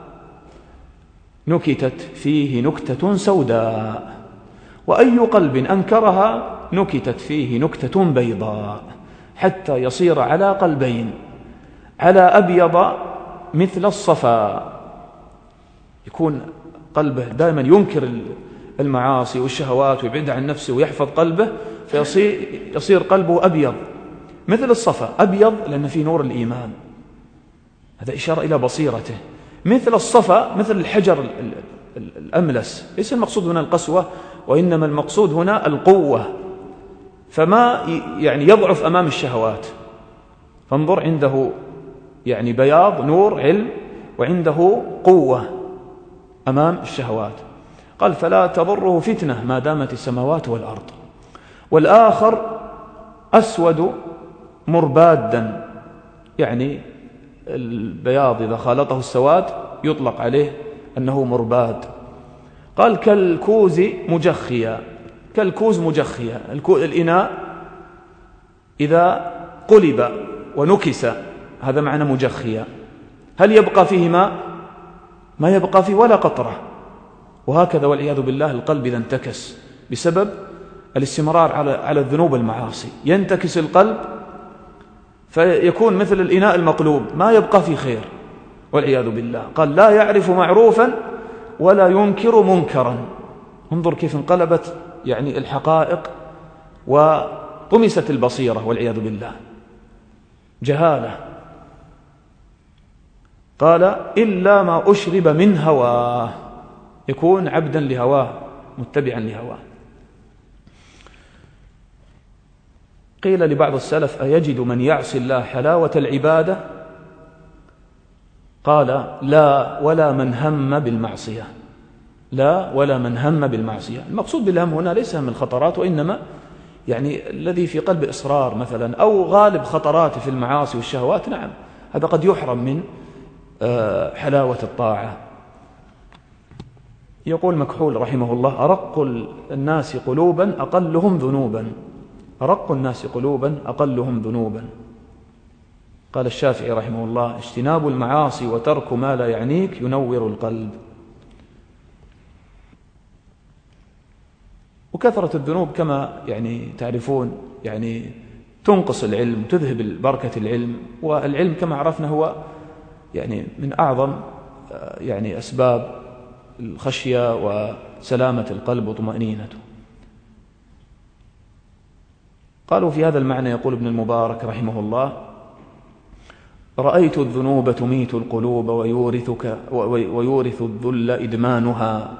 نكتت فيه نكتة سوداء، وأي قلب أنكرها نكتت فيه نكتة بيضاء، حتى يصير على قلبين، على أبيض مثل الصفا. يكون قلبه دائما ينكر المعاصي والشهوات ويبعد عن نفسه ويحفظ قلبه، فيصير يصير قلبه أبيض مثل الصفا. أبيض لأن فيه نور الإيمان، هذا إشارة إلى بصيرته. مثل الصفا مثل الحجر الأملس. ليس المقصود هنا القسوة، وإنما المقصود هنا القوة، فما يعني يضعف أمام الشهوات. فانظر، عنده يعني بياض نور علم، وعنده قوة أمام الشهوات. قال: فلا تضره فتنة ما دامت السماوات والأرض. والآخر أسود مربادا، يعني البياض إذا خالطه السواد يطلق عليه أنه مرباد. قال: كالكوز مجخيا. كالكوز مجخيا، الإناء إذا قلب ونكس هذا معنى مجخيا. هل يبقى فيه ماء؟ ما يبقى فيه ولا قطرة. وهكذا والعياذ بالله القلب إذا انتكس بسبب الاستمرار على على الذنوب والمعاصي، ينتكس القلب فيكون مثل الإناء المقلوب، ما يبقى فيه خير والعياذ بالله. قال: لا يعرف معروفا ولا ينكر منكرا. انظر كيف انقلبت يعني الحقائق وطمست البصيرة والعياذ بالله، جهالة. قال: إلا ما أشرب من هواه، يكون عبدا لهواه متبعا لهواه. قيل لبعض السلف: أيجد من يعصي الله حلاوة العبادة؟ قال: لا، ولا من هم بالمعصية. لا، ولا من هم بالمعصية. المقصود بالهم هنا ليس هم الخطرات، وإنما يعني الذي في قلب إصرار مثلا، أو غالب خطراته في المعاصي والشهوات. نعم، هذا قد يحرم من حلاوة الطاعة. يقول مكحول رحمه الله: أرق الناس قلوبا أقلهم ذنوبا. أرق الناس قلوبا أقلهم ذنوبا. قال الشافعي رحمه الله: اجتناب المعاصي وترك ما لا يعنيك ينور القلب. وكثرة الذنوب كما يعني تعرفون يعني تنقص العلم، تذهب بركة العلم. والعلم كما عرفنا هو يعني من أعظم يعني أسباب الخشية وسلامة القلب وطمأنينته. قالوا في هذا المعنى، يقول ابن المبارك رحمه الله: رأيت الذنوب تميت القلوب ويورثك ويورث الذل إدمانها،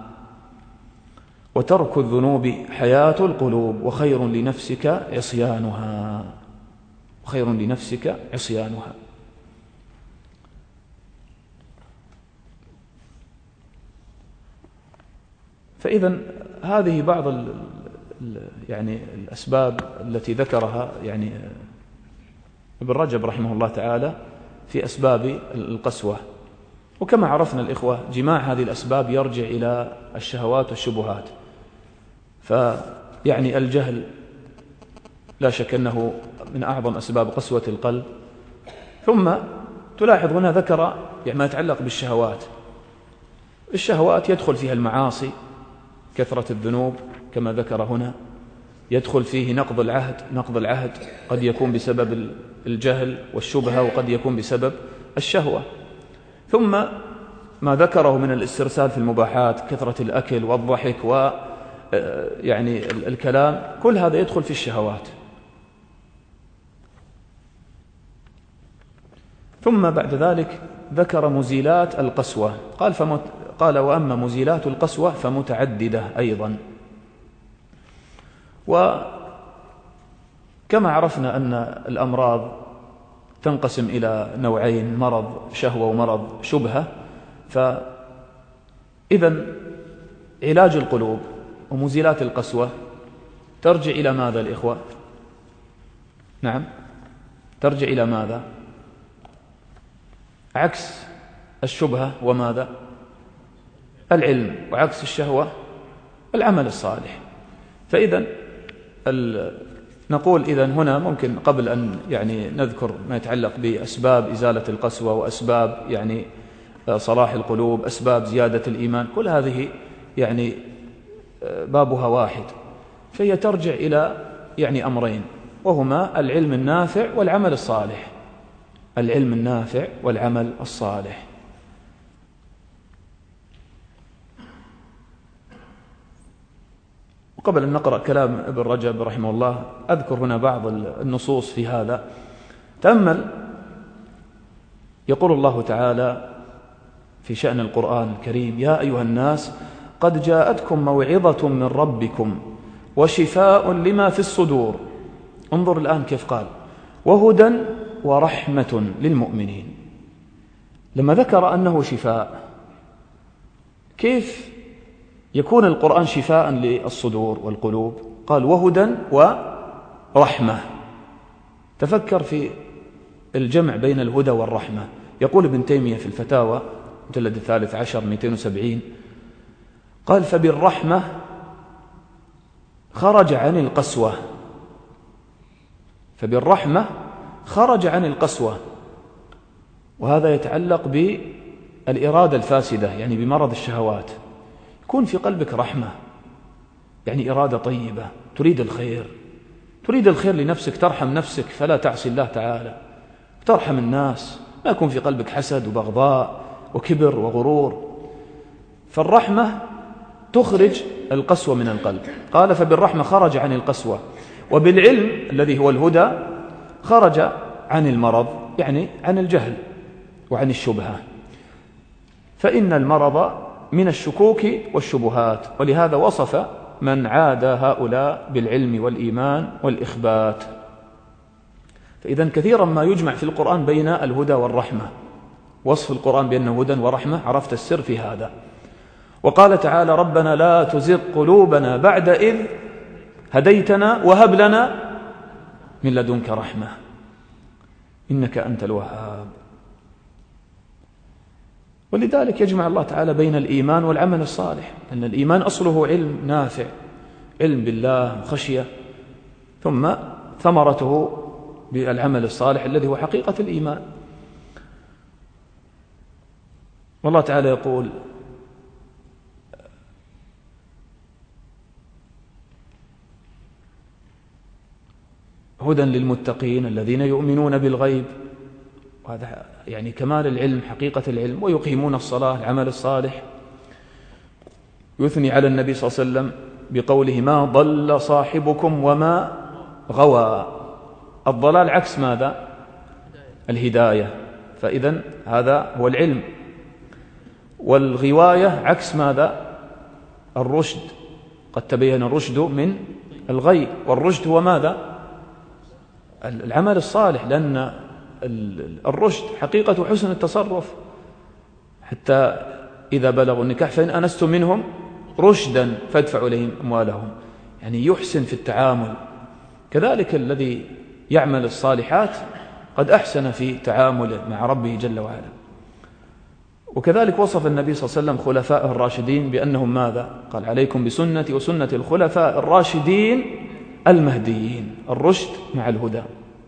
وترك الذنوب حياة القلوب، وخير لنفسك عصيانها، وخير لنفسك عصيانها. فإذا هذه بعض ال يعني الأسباب التي ذكرها يعني ابن رجب رحمه الله تعالى في أسباب القسوة. وكما عرفنا الإخوة، جماع هذه الأسباب يرجع إلى الشهوات والشبهات. فيعني الجهل لا شك أنه من أعظم أسباب قسوة القلب. ثم تلاحظ هنا ذكر يعني ما يتعلق بالشهوات. الشهوات يدخل فيها المعاصي، كثرة الذنوب كما ذكر هنا، يدخل فيه نقض العهد. نقض العهد قد يكون بسبب الجهل والشبهة، وقد يكون بسبب الشهوة. ثم ما ذكره من الاسترسال في المباحات، كثرة الأكل والضحك و يعني الكلام، كل هذا يدخل في الشهوات. ثم بعد ذلك ذكر مزيلات القسوة، قال فمت قال وأما مزيلات القسوة فمتعددة أيضا. وكما عرفنا أن الأمراض تنقسم إلى نوعين: مرض شهوة ومرض شبهة. فإذا علاج القلوب ومزيلات القسوة ترجع إلى ماذا الإخوة؟ نعم، ترجع إلى ماذا؟ عكس الشبهة وماذا؟ العلم. وعكس الشهوة العمل الصالح. فإذا نقول إذن هنا ممكن قبل أن يعني نذكر ما يتعلق بأسباب إزالة القسوة وأسباب يعني صلاح القلوب، أسباب زيادة الإيمان، كل هذه يعني بابها واحد. فهي ترجع إلى يعني أمرين، وهما العلم النافع والعمل الصالح. العلم النافع والعمل الصالح. وقبل أن نقرأ كلام ابن رجب رحمه الله، أذكر هنا بعض النصوص في هذا. تأمل، يقول الله تعالى في شأن القرآن الكريم: يا أيها الناس قد جاءتكم موعظة من ربكم وشفاء لما في الصدور. انظر الآن كيف قال: وهدى ورحمة للمؤمنين. لما ذكر أنه شفاء، كيف يكون القرآن شفاء للصدور والقلوب؟ قال وهدى ورحمة. تفكر في الجمع بين الهدى والرحمة. يقول ابن تيمية في الفتاوى مجلد الثالث عشر مئتين وسبعين، قال: فبالرحمة خرج عن القسوة. فبالرحمة خرج عن القسوة. وهذا يتعلق بالإرادة الفاسدة، يعني بمرض الشهوات. يكون في قلبك رحمة، يعني إرادة طيبة، تريد الخير، تريد الخير لنفسك، ترحم نفسك فلا تعصي الله تعالى، ترحم الناس، ما يكون في قلبك حسد وبغضاء وكبر وغرور. فالرحمة تخرج القسوة من القلب. قال: فبالرحمة خرج عن القسوة، وبالعلم الذي هو الهدى خرج عن المرض، يعني عن الجهل وعن الشبهة. فإن المرض من الشكوك والشبهات، ولهذا وصف من عاد هؤلاء بالعلم والإيمان والإخبات. فإذا كثيرا ما يجمع في القرآن بين الهدى والرحمة. وصف القرآن بأنه هدى ورحمة، عرفت السر في هذا. وقال تعالى: ربنا لا تزغ قلوبنا بعد إذ هديتنا وهب لنا من لدنك رحمة إنك أنت الوهاب. ولذلك يجمع الله تعالى بين الإيمان والعمل الصالح، أن الإيمان أصله علم نافع، علم بالله وخشية، ثم ثمرته بالعمل الصالح الذي هو حقيقة الإيمان. والله تعالى يقول: هدى للمتقين الذين يؤمنون بالغيب. وهذا يعني كمال العلم، حقيقة العلم. ويقيمون الصلاة، العمل الصالح. يثني على النبي صلى الله عليه وسلم بقوله: ما ضل صاحبكم وما غوى. الضلال عكس ماذا؟ الهداية. فإذن هذا هو العلم. والغواية عكس ماذا؟ الرشد. قد تبين الرشد من الغي، والرشد هو ماذا؟ العمل الصالح، لأن الرشد حقيقة حسن التصرف. حتى إذا بلغوا النكاح فإن أنستم منهم رشدا فادفعوا إليهم أموالهم، يعني يحسن في التعامل. كذلك الذي يعمل الصالحات قد أحسن في تعامله مع ربه جل وعلا. وكذلك وصف النبي صلى الله عليه وسلم خلفاء الراشدين بأنهم ماذا؟ قال: عليكم بسنتي وسنة الخلفاء الراشدين المهديين. الرشد مع الهدى.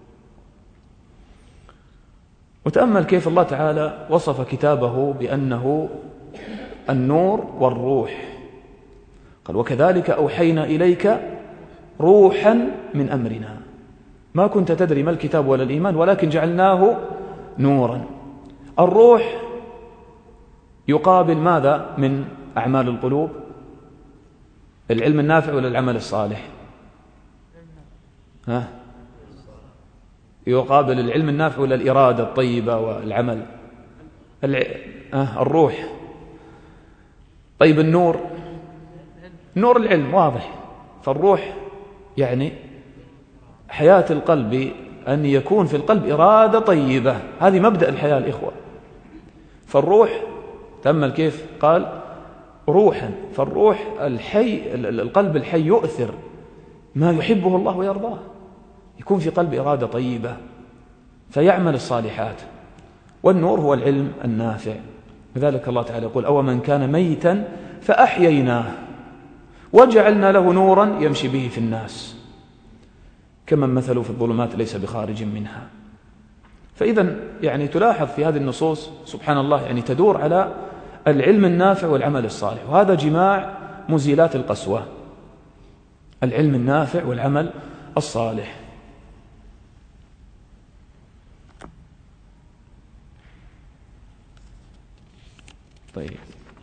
وتأمل كيف الله تعالى وصف كتابه بأنه النور والروح. قال: وكذلك أوحينا إليك روحا من أمرنا ما كنت تدري ما الكتاب ولا الإيمان ولكن جعلناه نورا. الروح يقابل ماذا من أعمال القلوب؟ العلم النافع ولا العمل الصالح؟ ها؟ يقابل العلم النافع ولا الإرادة الطيبة والعمل؟ الع... آه الروح. طيب النور، نور العلم واضح. فالروح يعني حياة القلب، أن يكون في القلب إرادة طيبة، هذه مبدأ الحياة الإخوة. فالروح تأمل كيف قال روحا. فالروح الحي، القلب الحي يؤثر ما يحبه الله ويرضاه، يكون في قلب إرادة طيبة فيعمل الصالحات. والنور هو العلم النافع. لذلك الله تعالى يقول: أو من كان ميتا فأحييناه وجعلنا له نورا يمشي به في الناس كمن مثله في الظلمات ليس بخارج منها. فإذا يعني تلاحظ في هذه النصوص سبحان الله يعني تدور على العلم النافع والعمل الصالح، وهذا جماع مزيلات القسوة، العلم النافع والعمل الصالح. طيب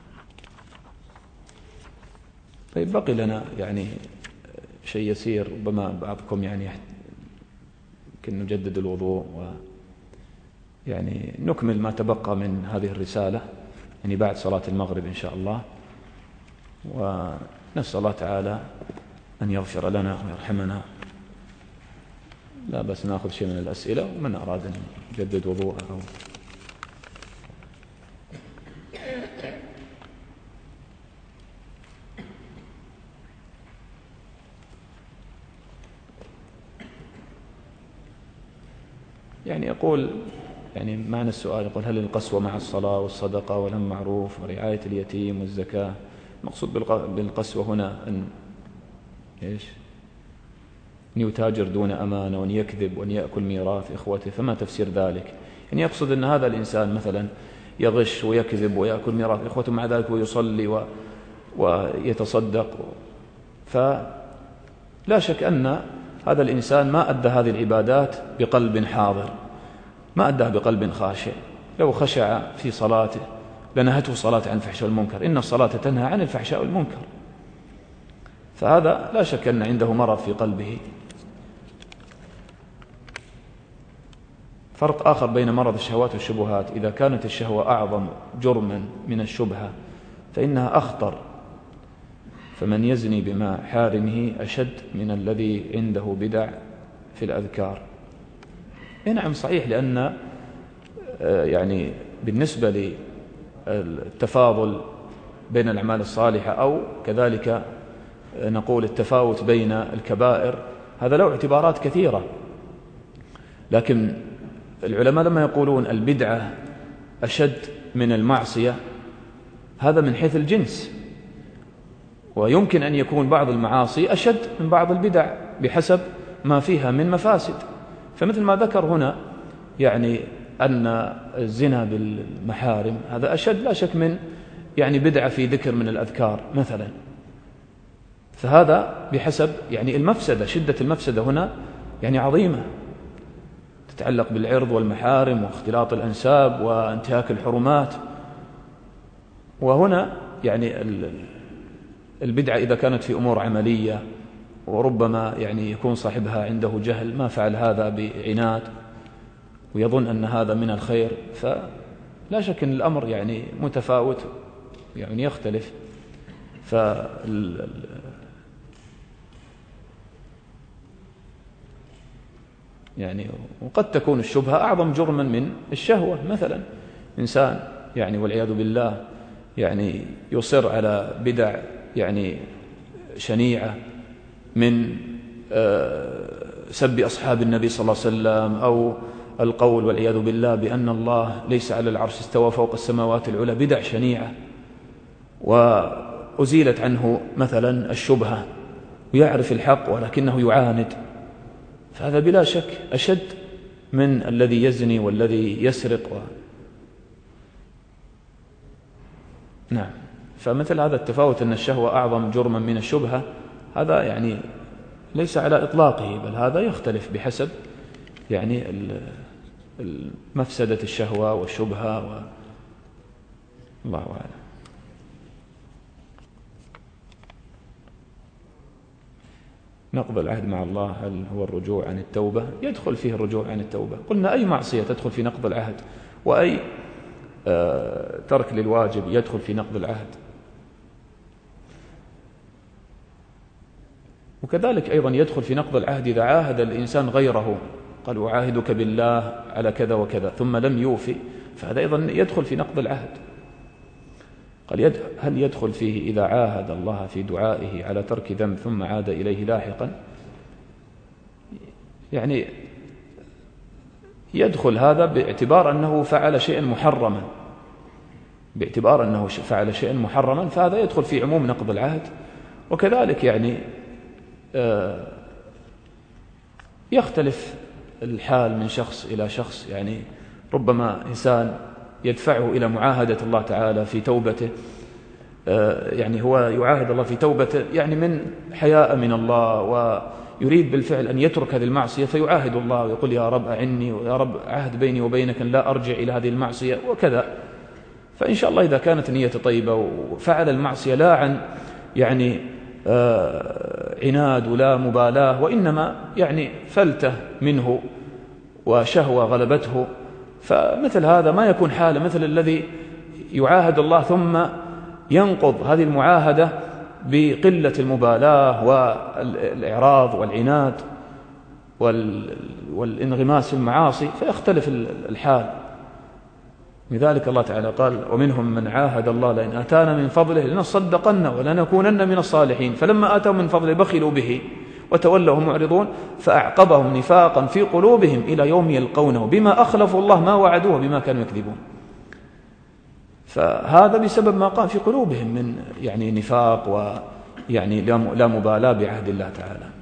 طيب بقي لنا يعني شيء يسير، ربما بعضكم يعني يمكن نجدد الوضوء ويعني نكمل ما تبقى من هذه الرسالة يعني بعد صلاة المغرب إن شاء الله. ونسأل الله تعالى أن يغفر لنا ويرحمنا. لا بس نأخذ شيء من الأسئلة، ومن أراد أن يجدد وضوءه أو يعني يقول يعني معنى السؤال، يقول: هل القسوة مع الصلاة والصدقة والأمر بالمعروف ورعاية اليتيم والزكاة؟ المقصود بالقسوة هنا أن إيش؟ أن يتاجر دون أمانة، وأن يكذب، وأن يأكل ميراث إخوته. فما تفسير ذلك؟ يعني يقصد أن هذا الإنسان مثلا يغش ويكذب ويأكل ميراث إخوته، مع ذلك ويصلي و... ويتصدق. فلا شك أن هذا الإنسان ما أدى هذه العبادات بقلب حاضر، ما أدى بقلب خاشع. لو خشع في صلاته لنهته صلاة عن الفحشاء والمنكر، إن الصلاة تنهى عن الفحشاء والمنكر. فهذا لا شك أن عنده مرض في قلبه. فرق آخر بين مرض الشهوات والشبهات: إذا كانت الشهوة أعظم جرما من الشبهة فإنها أخطر، فمن يزني بما حارمه أشد من الذي عنده بدع في الأذكار. نعم صحيح، لأن يعني بالنسبة للتفاضل بين الأعمال الصالحة أو كذلك نقول التفاوت بين الكبائر هذا له اعتبارات كثيرة. لكن العلماء لما يقولون البدعة أشد من المعصية هذا من حيث الجنس، ويمكن أن يكون بعض المعاصي أشد من بعض البدع بحسب ما فيها من مفاسد. فمثل ما ذكر هنا يعني أن الزنا بالمحارم هذا أشد لا شك من يعني بدعة في ذكر من الأذكار مثلا. فهذا بحسب يعني المفسدة، شدة المفسدة هنا يعني عظيمة، تتعلق بالعرض والمحارم واختلاط الأنساب وانتهاك الحرمات. وهنا يعني البدعة إذا كانت في أمور عملية وربما يعني يكون صاحبها عنده جهل ما فعل هذا بعناد ويظن أن هذا من الخير، فلا شك أن الأمر يعني متفاوت يعني يختلف. فال يعني وقد تكون الشبهة أعظم جرما من الشهوة. مثلا إنسان يعني والعياذ بالله يعني يصر على بدع يعني شنيعة من سب أصحاب النبي صلى الله عليه وسلم، أو القول والعياذ بالله بأن الله ليس على العرش استوى فوق السماوات العلى، بدع شنيعة وأزيلت عنه مثلا الشبهة ويعرف الحق ولكنه يعاند، فهذا بلا شك أشد من الذي يزني والذي يسرق و... نعم. فمثل هذا التفاوت أن الشهوة أعظم جرما من الشبهة، هذا يعني ليس على إطلاقه، بل هذا يختلف بحسب يعني مفسدة الشهوة والشبهة و... الله أعلم. نقض العهد مع الله هل هو الرجوع عن التوبة؟ يدخل فيه الرجوع عن التوبة. قلنا أي معصية تدخل في نقض العهد، وأي آه ترك للواجب يدخل في نقض العهد. وكذلك أيضا يدخل في نقض العهد إذا عاهد الإنسان غيره، قال أعاهدك بالله على كذا وكذا ثم لم يوفي، فهذا أيضا يدخل في نقض العهد. قال هل يدخل فيه إذا عاهد الله في دعائه على ترك ذنب ثم عاد إليه لاحقا؟ يعني يدخل هذا باعتبار أنه فعل شيئا محرما، باعتبار أنه فعل شيئا محرما، فهذا يدخل في عموم نقض العهد. وكذلك يعني يختلف الحال من شخص إلى شخص، يعني ربما إنسان يدفعه إلى معاهدة الله تعالى في توبته، يعني هو يعاهد الله في توبته يعني من حياء من الله، ويريد بالفعل أن يترك هذه المعصية، فيعاهد الله ويقول يا رب أعني، ويا رب عهد بيني وبينك أن لا أرجع إلى هذه المعصية وكذا. فإن شاء الله إذا كانت نية طيبة وفعل المعصية لا عن يعني عناد ولا مبالاة، وإنما يعني فلته منه وشهوة غلبته، فمثل هذا ما يكون حاله مثل الذي يعاهد الله ثم ينقض هذه المعاهدة بقلة المبالاة والإعراض والعناد والانغماس في المعاصي، فيختلف الحال. لذلك الله تعالى قال ومنهم من عاهد الله لئن آتانا من فضله لنصدقن ولنكونن من الصالحين فلما آتاهم من فضله بخلوا به وتولوا وهم معرضون فأعقبهم نفاقا في قلوبهم إلى يوم يلقونه بما أخلفوا الله ما وعدوه بما كانوا يكذبون. فهذا بسبب ما قام في قلوبهم من يعني نفاق ويعني لا مبالاة بعهد الله تعالى.